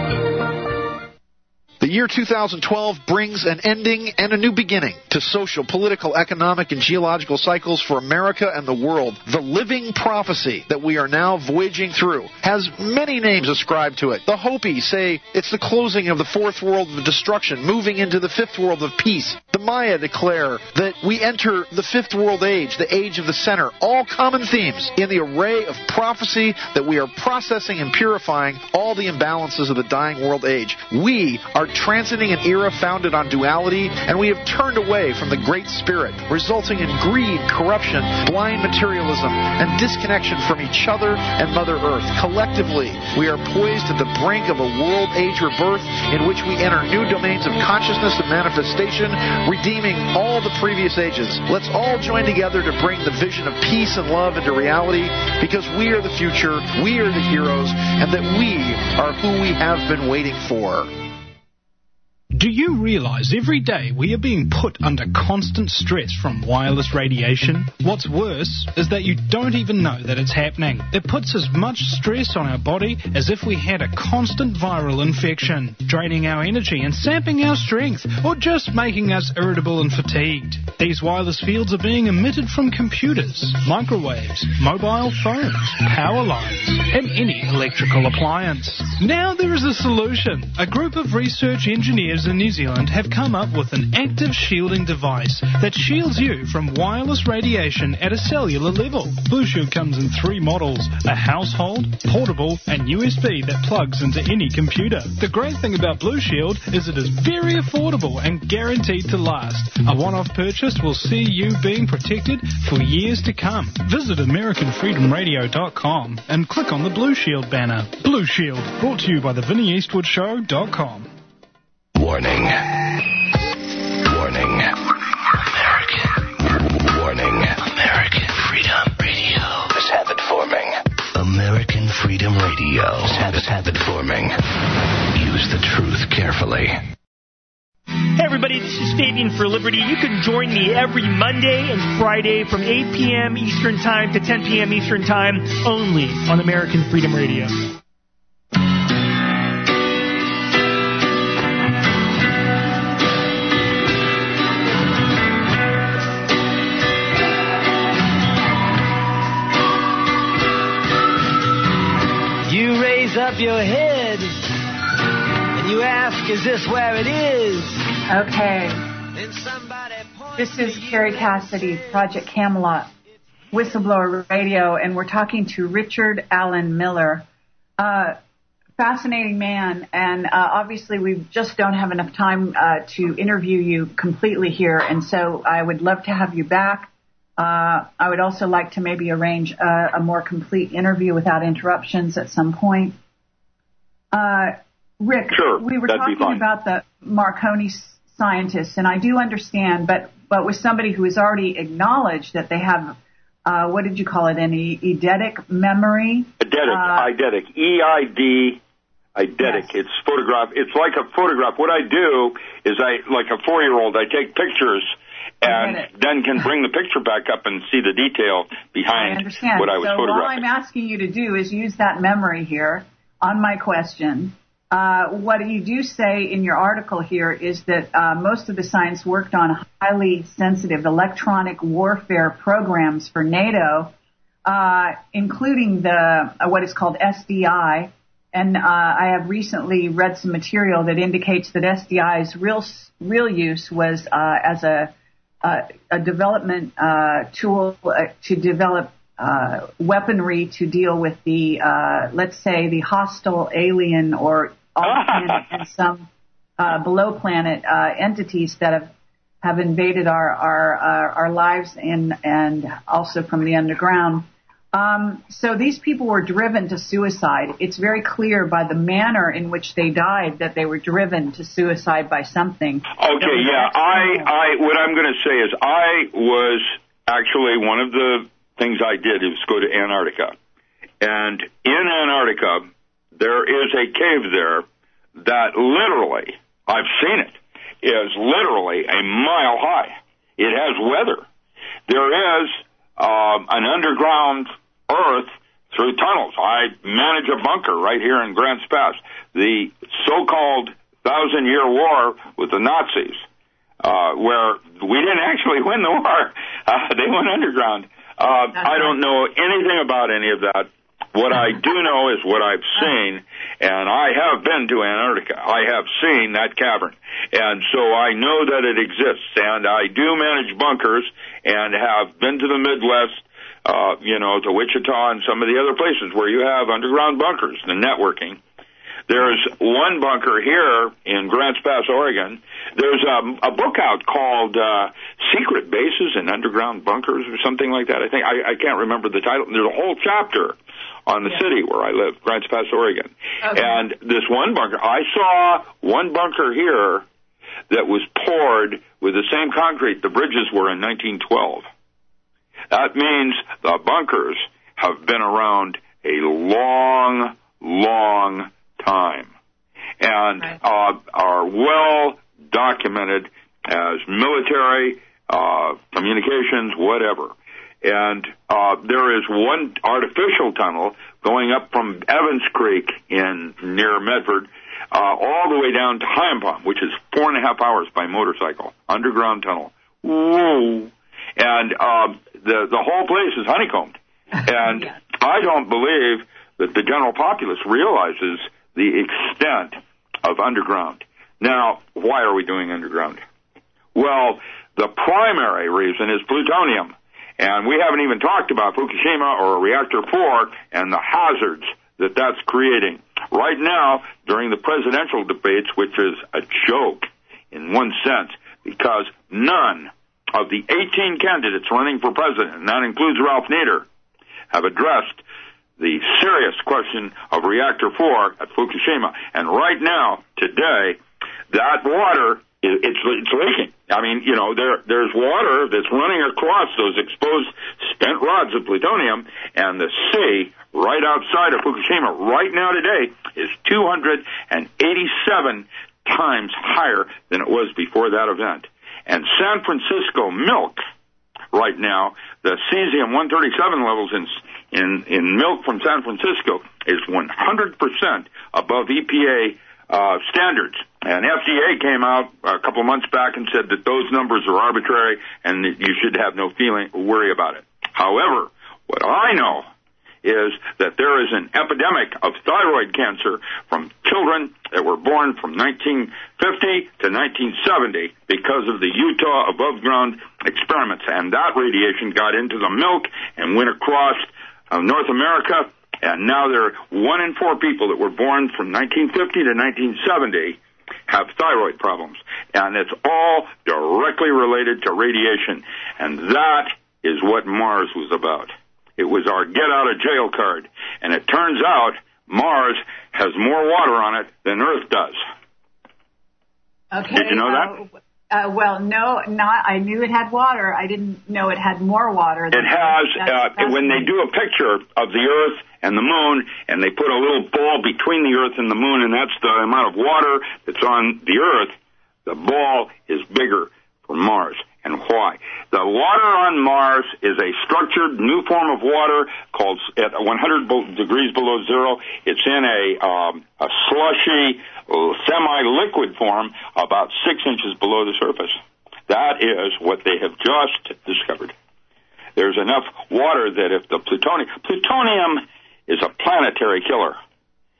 Speaker 8: The year two thousand twelve brings an ending and a new beginning to social, political, economic, and geological cycles for America and the world. The living prophecy that we are now voyaging through has many names ascribed to it. The Hopi say it's the closing of the fourth world of destruction, moving into the fifth world of peace. The Maya declare that we enter the fifth world age, the age of the center. All common themes in the array of prophecy that we are processing and purifying all the imbalances of the dying world age. We are transiting an era founded on duality, and we have turned away from the Great Spirit, resulting in greed, corruption, blind materialism, and disconnection from each other and Mother Earth. Collectively, we are poised at the brink of a world age rebirth in which we enter new domains of consciousness and manifestation, redeeming all the previous ages. Let's all join together to bring the vision of peace and love into reality, because we are the future, we are the heroes, and that we are who we have been waiting for.
Speaker 9: Do you realize every day we are being put under constant stress from wireless radiation? What's worse is that you don't even know that it's happening. It puts as much stress on our body as if we had a constant viral infection, draining our energy and sapping our strength, or just making us irritable and fatigued. These wireless fields are being emitted from computers, microwaves, mobile phones, power lines, and any electrical appliance. Now there is a solution. A group of research engineers in New Zealand have come up with an active shielding device that shields you from wireless radiation at a cellular level. Blue Shield comes in three models: a household, portable, and U S B that plugs into any computer. The great thing about Blue Shield is it is very affordable and guaranteed to last. A one-off purchase will see you being protected for years to come. Visit American Freedom Radio dot com and click on the Blue Shield banner. Blue Shield, brought to you by the Vinnie Eastwood Show dot com.
Speaker 15: Warning. Warning. American. Warning. American Freedom Radio. This habit forming. American Freedom Radio. This habit, habit forming. Use the truth carefully.
Speaker 11: Hey everybody, this is Fabian for Liberty. You can join me every Monday and Friday from eight p.m. Eastern Time to ten p.m. Eastern Time only on American Freedom Radio.
Speaker 12: You raise up your head and you ask, is this where it is?
Speaker 2: Okay. This is Carrie Cassidy, Project Camelot, Whistleblower Radio, and we're talking to Richard Allen Miller. Uh, fascinating man, and uh, obviously we just don't have enough time uh, to interview you completely here, and so I would love to have you back. Uh, I would also like to maybe arrange a, a more complete interview without interruptions at some point. Uh, Rick,
Speaker 3: sure,
Speaker 2: we were talking about the Marconi scientists, and I do understand, but, but with somebody who has already acknowledged that they have, uh, what did you call it, an eidetic memory?
Speaker 3: Eidetic, uh, eidetic, E I D, eidetic. Yes. It's photograph. It's like a photograph. What I do is I, like a four-year-old, I take pictures and then can bring the picture back up and see the detail behind
Speaker 2: I
Speaker 3: what I was
Speaker 2: so
Speaker 3: photographing.
Speaker 2: So all I'm asking you to do is use that memory here on my question. Uh, what you do say in your article here is that uh, most of the science worked on highly sensitive electronic warfare programs for NATO, uh, including the uh, what is called S D I, and uh, I have recently read some material that indicates that S D I's real real use was uh, as a uh, a development uh, tool uh, to develop uh, weaponry to deal with the uh, let's say the hostile alien or planet and some uh, below planet uh, entities that have have invaded our our our, our lives and and also from the underground. Um, so these people were driven to suicide. It's very clear by the manner in which they died that they were driven to suicide by something.
Speaker 3: Okay, yeah. I, I, what I'm going to say is I was actually, one of the things I did is go to Antarctica. And in Antarctica, there is a cave there that literally, I've seen it, is literally a mile high. It has weather. There is um, an underground earth through tunnels. I manage a bunker right here in Grants Pass. The so-called Thousand Year War with the Nazis, uh, where we didn't actually win the war. Uh, they went underground. Uh, I don't know anything about any of that. What I do know is what I've seen, and I have been to Antarctica. I have seen that cavern, and so I know that it exists, and I do manage bunkers and have been to the Midwest, uh, you know, to Wichita and some of the other places where you have underground bunkers, the networking. There's one bunker here in Grants Pass, Oregon. There's a, a book out called uh, Secret Bases and Underground Bunkers or something like that. I think I, I can't remember the title. There's a whole chapter on the yeah. city where I live, Grants Pass, Oregon. Okay. And this one bunker, I saw one bunker here that was poured with the same concrete the bridges were in nineteen twelve. That means the bunkers have been around a long, long time and right. uh, are well documented as military, uh, communications, whatever. And uh, there is one artificial tunnel going up from Evans Creek in near Medford uh, all the way down to Hyam, which is four and a half hours by motorcycle, underground tunnel. Whoa! And uh, the the whole place is honeycombed. And yes. I don't believe that the general populace realizes the extent of underground. Now, why are we doing underground? Well, the primary reason is plutonium. And we haven't even talked about Fukushima or Reactor four and the hazards that that's creating. Right now, during the presidential debates, which is a joke in one sense, because none of the eighteen candidates running for president, and that includes Ralph Nader, have addressed the serious question of Reactor four at Fukushima. And right now, today, that water, it's, it's leaking. I mean, you know, there there's water that's running across those exposed spent rods of plutonium, and the sea right outside of Fukushima right now today is two hundred eighty-seven times higher than it was before that event. And San Francisco milk right now, the cesium one thirty-seven levels in in in milk from San Francisco is one hundred percent above E P A uh, standards. And F D A came out a couple of months back and said that those numbers are arbitrary and that you should have no feeling worry about it. However, what I know is that there is an epidemic of thyroid cancer from children that were born from nineteen fifty to nineteen seventy because of the Utah above-ground experiments. And that radiation got into the milk and went across uh, North America. And now there are one in four people that were born from nineteen fifty to nineteen seventy have thyroid problems. And it's all directly related to radiation. And that is what Mars was about. It was our get-out-of-jail card. And it turns out Mars has more water on it than Earth does.
Speaker 2: Okay.
Speaker 3: Did you know that?
Speaker 2: Uh, well, no, not. I knew it had water. I didn't know it had more water. Than
Speaker 3: it has. That's, uh, that's when they do a picture of the Earth and the Moon, and they put a little ball between the Earth and the Moon, and that's the amount of water that's on the Earth, the ball is bigger for Mars. And why? The water on Mars is a structured new form of water called at one hundred degrees below zero. It's in a, um, a slushy, semi-liquid form about six inches below the surface. That is what they have just discovered. There's enough water that if the plutonium, plutonium is a planetary killer.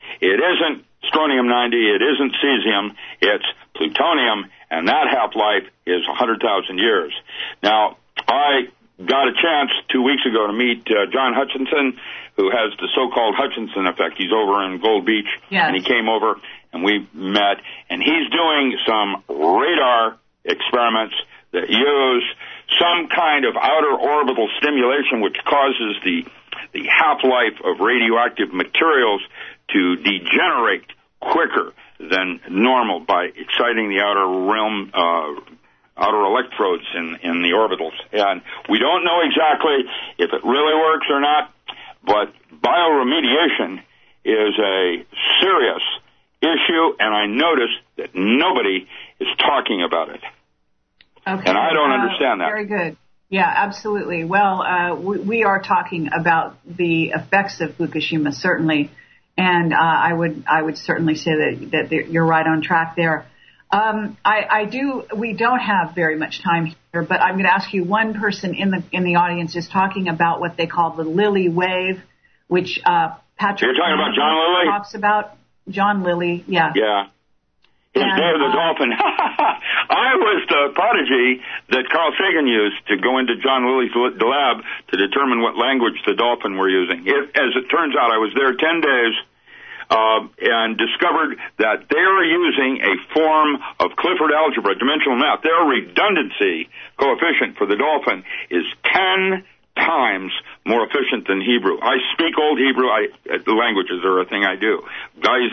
Speaker 3: It isn't strontium ninety, it isn't cesium, it's plutonium, and that half-life is one hundred thousand years. Now, I got a chance two weeks ago to meet uh, John Hutchinson, who has the so-called Hutchinson effect. He's over in Gold Beach,
Speaker 2: yes.
Speaker 3: and he came over, and we met, and he's doing some radar experiments that use some kind of outer orbital stimulation which causes the the half-life of radioactive materials to degenerate quicker than normal by exciting the outer realm, uh, outer electrodes in, in the orbitals. And we don't know exactly if it really works or not, but bioremediation is a serious issue, and I notice that nobody is talking about it.
Speaker 2: Okay.
Speaker 3: And I don't
Speaker 2: uh,
Speaker 3: understand that.
Speaker 2: Very good. Yeah, absolutely. Well, uh, we, we are talking about the effects of Fukushima, certainly, and uh, I would I would certainly say that that you're right on track there. Um, I, I do. We don't have very much time here, but I'm going to ask you. One person in the in the audience is talking about what they call the Lilly wave, which uh, Patrick
Speaker 3: You're talking about John Lilly?
Speaker 2: talks about. John Lilly, yeah.
Speaker 3: Yeah. His
Speaker 2: And,
Speaker 3: Day of the
Speaker 2: uh,
Speaker 3: Dolphin. I was the prodigy that Carl Sagan used to go into John Lilly's lab to determine what language the dolphin were using. It, as it turns out, I was there ten days uh, and discovered that they are using a form of Clifford algebra, dimensional math. Their redundancy coefficient for the dolphin is ten times more efficient than Hebrew. I speak Old Hebrew. I, uh, the languages are a thing I do. And,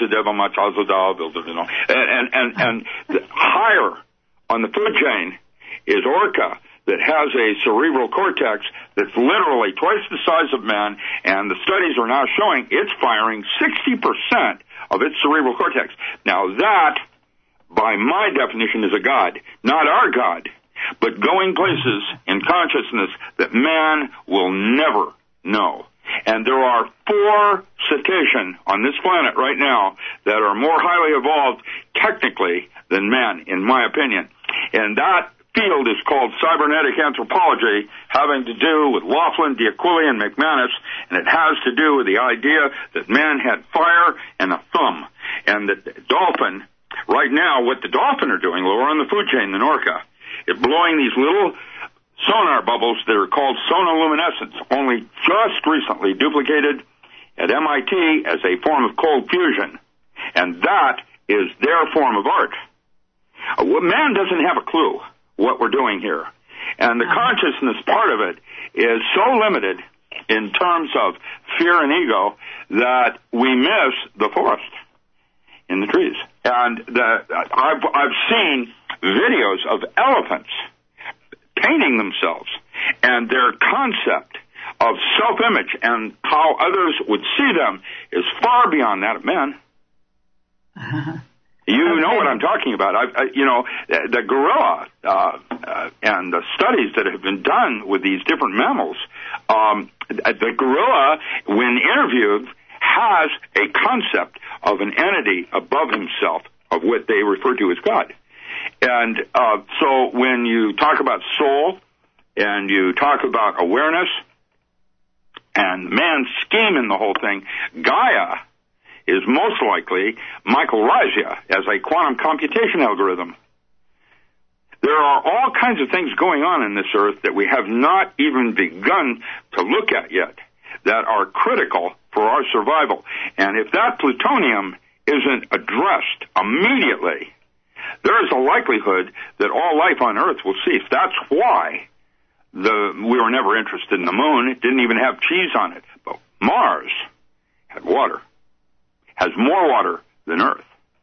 Speaker 3: and, and, and the higher on the food chain is orca, that has a cerebral cortex that's literally twice the size of man, and the studies are now showing it's firing sixty percent of its cerebral cortex. Now that, by my definition, is a god, not our God, but going places in consciousness that man will never know. And there are four cetacean on this planet right now that are more highly evolved technically than man, in my opinion. And that field is called cybernetic anthropology, having to do with Laughlin, D'Aquila, and McManus, and it has to do with the idea that man had fire and a thumb, and that the dolphin, right now, what the dolphin are doing lower on the food chain than orca, is blowing these little sonar bubbles that are called sonoluminescence, only just recently duplicated at M I T as a form of cold fusion, and that is their form of art. Uh, man doesn't have a clue what we're doing here, and the consciousness part of it is so limited in terms of fear and ego that we miss the forest in the trees. And the, I've, I've seen videos of elephants painting themselves, and their concept of self-image and how others would see them is far beyond that of men. Uh-huh. You okay. know what I'm talking about. I, I, you know, the, the gorilla uh, uh, and the studies that have been done with these different mammals, um, the gorilla, when interviewed, has a concept of an entity above himself, of what they refer to as God. And uh, so when you talk about soul and you talk about awareness and man's scheme in the whole thing, Gaia is most likely Michael Razia as a quantum computation algorithm. There are all kinds of things going on in this earth that we have not even begun to look at yet that are critical for our survival. And if that plutonium isn't addressed immediately, there is a likelihood that all life on Earth will cease. That's why the we were never interested in the moon. It didn't even have cheese on it. But Mars had water, has more water than Earth.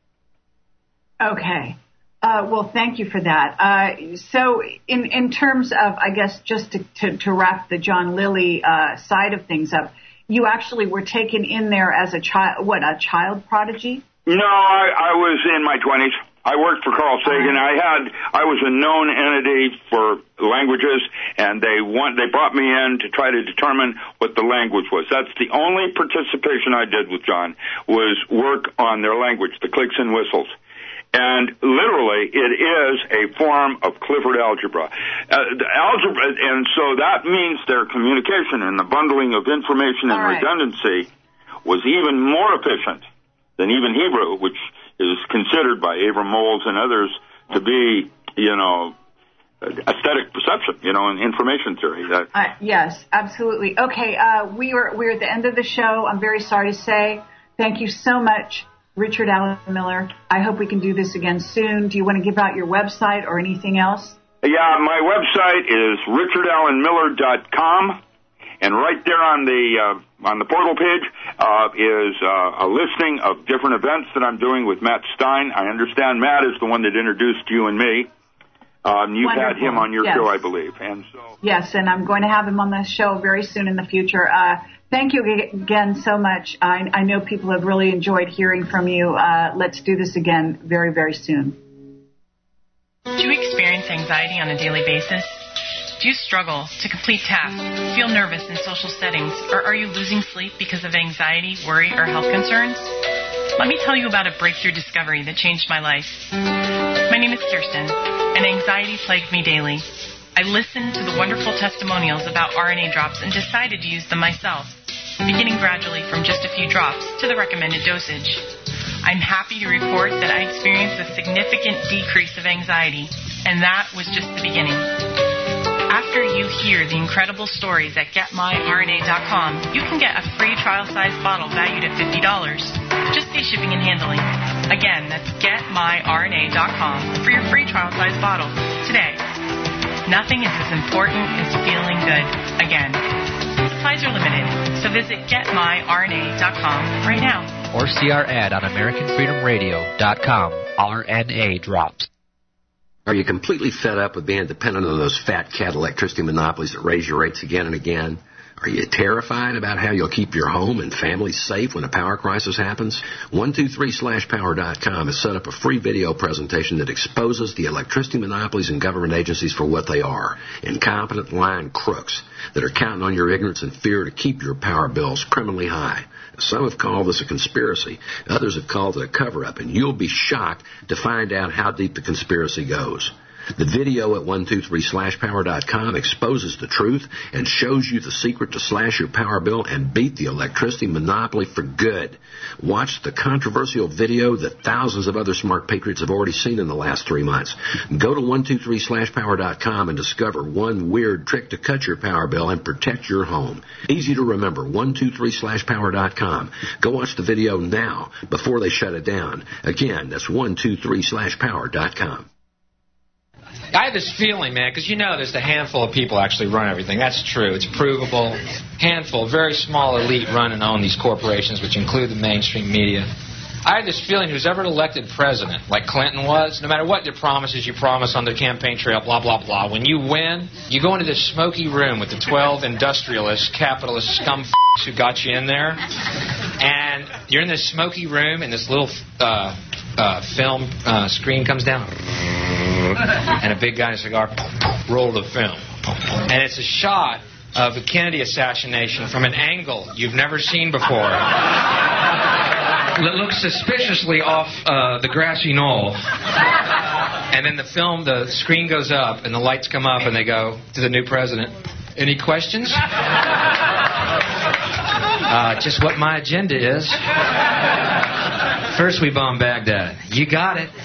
Speaker 2: Okay. Uh, well, thank you for that. Uh, so in, in terms of, I guess, just to, to, to wrap the John Lilly uh, side of things up, you actually were taken in there as a child, what, a child prodigy?
Speaker 3: No, I, I was in my twenties. I worked for Carl Sagan. I had, I was a known entity for languages, and they want, they brought me in to try to determine what the language was. That's the only participation I did with John, was work on their language, the clicks and whistles. And literally, it is a form of Clifford algebra. Uh, the algebra, and so that means their communication and the bundling of information and
Speaker 2: right.
Speaker 3: redundancy was even more efficient than even Hebrew, which is considered by Avram Moles and others to be, you know, aesthetic perception, you know, and information theory. That
Speaker 2: uh, yes, absolutely. Okay, uh, we are we're at the end of the show. I'm very sorry to say. Thank you so much, Richard Allen Miller. I hope we can do this again soon. Do you want to give out your website or anything else?
Speaker 3: Yeah, my website is richard allen miller dot com, and right there on the uh, on the portal page uh, is uh, a listing of different events that I'm doing with Matt Stein. I understand Matt is the one that introduced you and me. Um, you've
Speaker 2: Wonderful.
Speaker 3: had him on your
Speaker 2: yes.
Speaker 3: show, I believe, and so
Speaker 2: yes, and I'm going to have him on the show very soon in the future. Uh, thank you again so much. I, I know people have really enjoyed hearing from you. Uh, let's do this again very, very soon.
Speaker 13: Do you experience anxiety on a daily basis? Do you struggle to complete tasks, feel nervous in social settings, or are you losing sleep because of anxiety, worry, or health concerns? Let me tell you about a breakthrough discovery that changed my life. My name is Kirsten, and anxiety plagued me daily. I listened to the wonderful testimonials about R N A drops and decided to use them myself, beginning gradually from just a few drops to the recommended dosage. I'm happy to report that I experienced a significant decrease of anxiety, and that was just the beginning. After you hear the incredible stories at get my R N A dot com, you can get a free trial-sized bottle valued at fifty dollars. Just pay shipping and handling. Again, that's get my R N A dot com for your free trial-sized bottle today. Nothing is as important as feeling good again. Supplies are limited, so visit get my R N A dot com right now.
Speaker 22: Or see our ad on american freedom radio dot com. R N A drops.
Speaker 7: Are you completely fed up with being dependent on those fat cat electricity monopolies that raise your rates again and again? Are you terrified about how you'll keep your home and family safe when a power crisis happens? one two three slash power dot com has set up a free video presentation that exposes the electricity monopolies and government agencies for what they are: incompetent lying crooks that are counting on your ignorance and fear to keep your power bills criminally high. Some have called this a conspiracy. Others have called it a cover-up, and you'll be shocked to find out how deep the conspiracy goes. The video at one two three slash power dot com exposes the truth and shows you the secret to slash your power bill and beat the electricity monopoly for good. Watch the controversial video that thousands of other smart patriots have already seen in the last three months. Go to one two three slash power dot com and discover one weird trick to cut your power bill and protect your home. Easy to remember, one two three slash power dot com. Go watch the video now before they shut it down. Again, that's one two three slash power dot com.
Speaker 14: I have this feeling, man, because you know there's a handful of people actually run everything. That's true. It's provable. Handful, very small elite run and own these corporations, which include the mainstream media. I have this feeling who's ever elected president, like Clinton was, no matter what the promises you promise on the campaign trail, blah, blah, blah, when you win, you go into this smoky room with the twelve industrialist, capitalist scum who got you in there, and you're in this smoky room, and this little uh, uh, film uh, screen comes down, and a big guy in a cigar, roll the film. And it's a shot of the Kennedy assassination from an angle you've never seen before. It looks suspiciously off uh, the grassy knoll. And then the film, the screen goes up, and the lights come up, and they go to the new president. Any questions? Uh, just what my agenda is. First we bomb Baghdad. You got it.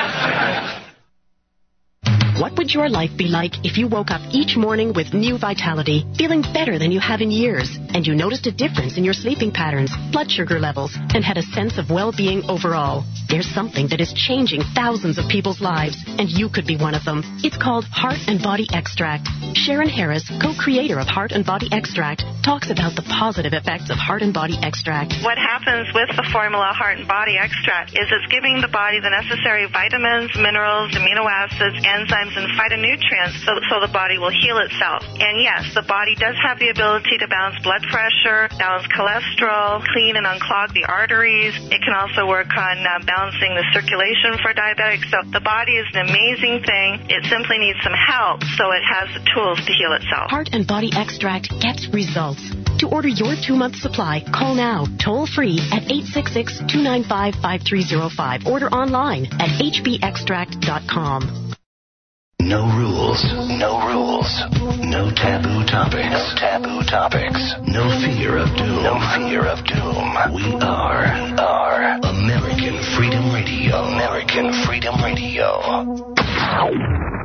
Speaker 16: What would your life be like if you woke up each morning with new vitality, feeling better than you have in years, and you noticed a difference in your sleeping patterns, blood sugar levels, and had a sense of well-being overall? There's something that is changing thousands of people's lives, and you could be one of them. It's called Heart and Body Extract. Sharon Harris, co-creator of Heart and Body Extract, talks about the positive effects of Heart and Body Extract.
Speaker 19: What happens with the formula Heart and Body Extract is it's giving the body the necessary vitamins, minerals, amino acids, enzymes, and phytonutrients so, so the body will heal itself. And yes, the body does have the ability to balance blood pressure, balance cholesterol, clean and unclog the arteries. It can also work on uh, balancing the circulation for diabetics. So the body is an amazing thing. It simply needs some help so it has the tools to heal itself.
Speaker 16: Heart and Body Extract gets results. To order your two-month supply, call now, toll-free at eight six six, two nine five, five three zero five. Order online at h b extract dot com.
Speaker 15: No rules, rules. No rules. No taboo topics. No taboo topics. No fear of doom. No fear of doom. We are, we are American Freedom Radio. American Freedom Radio.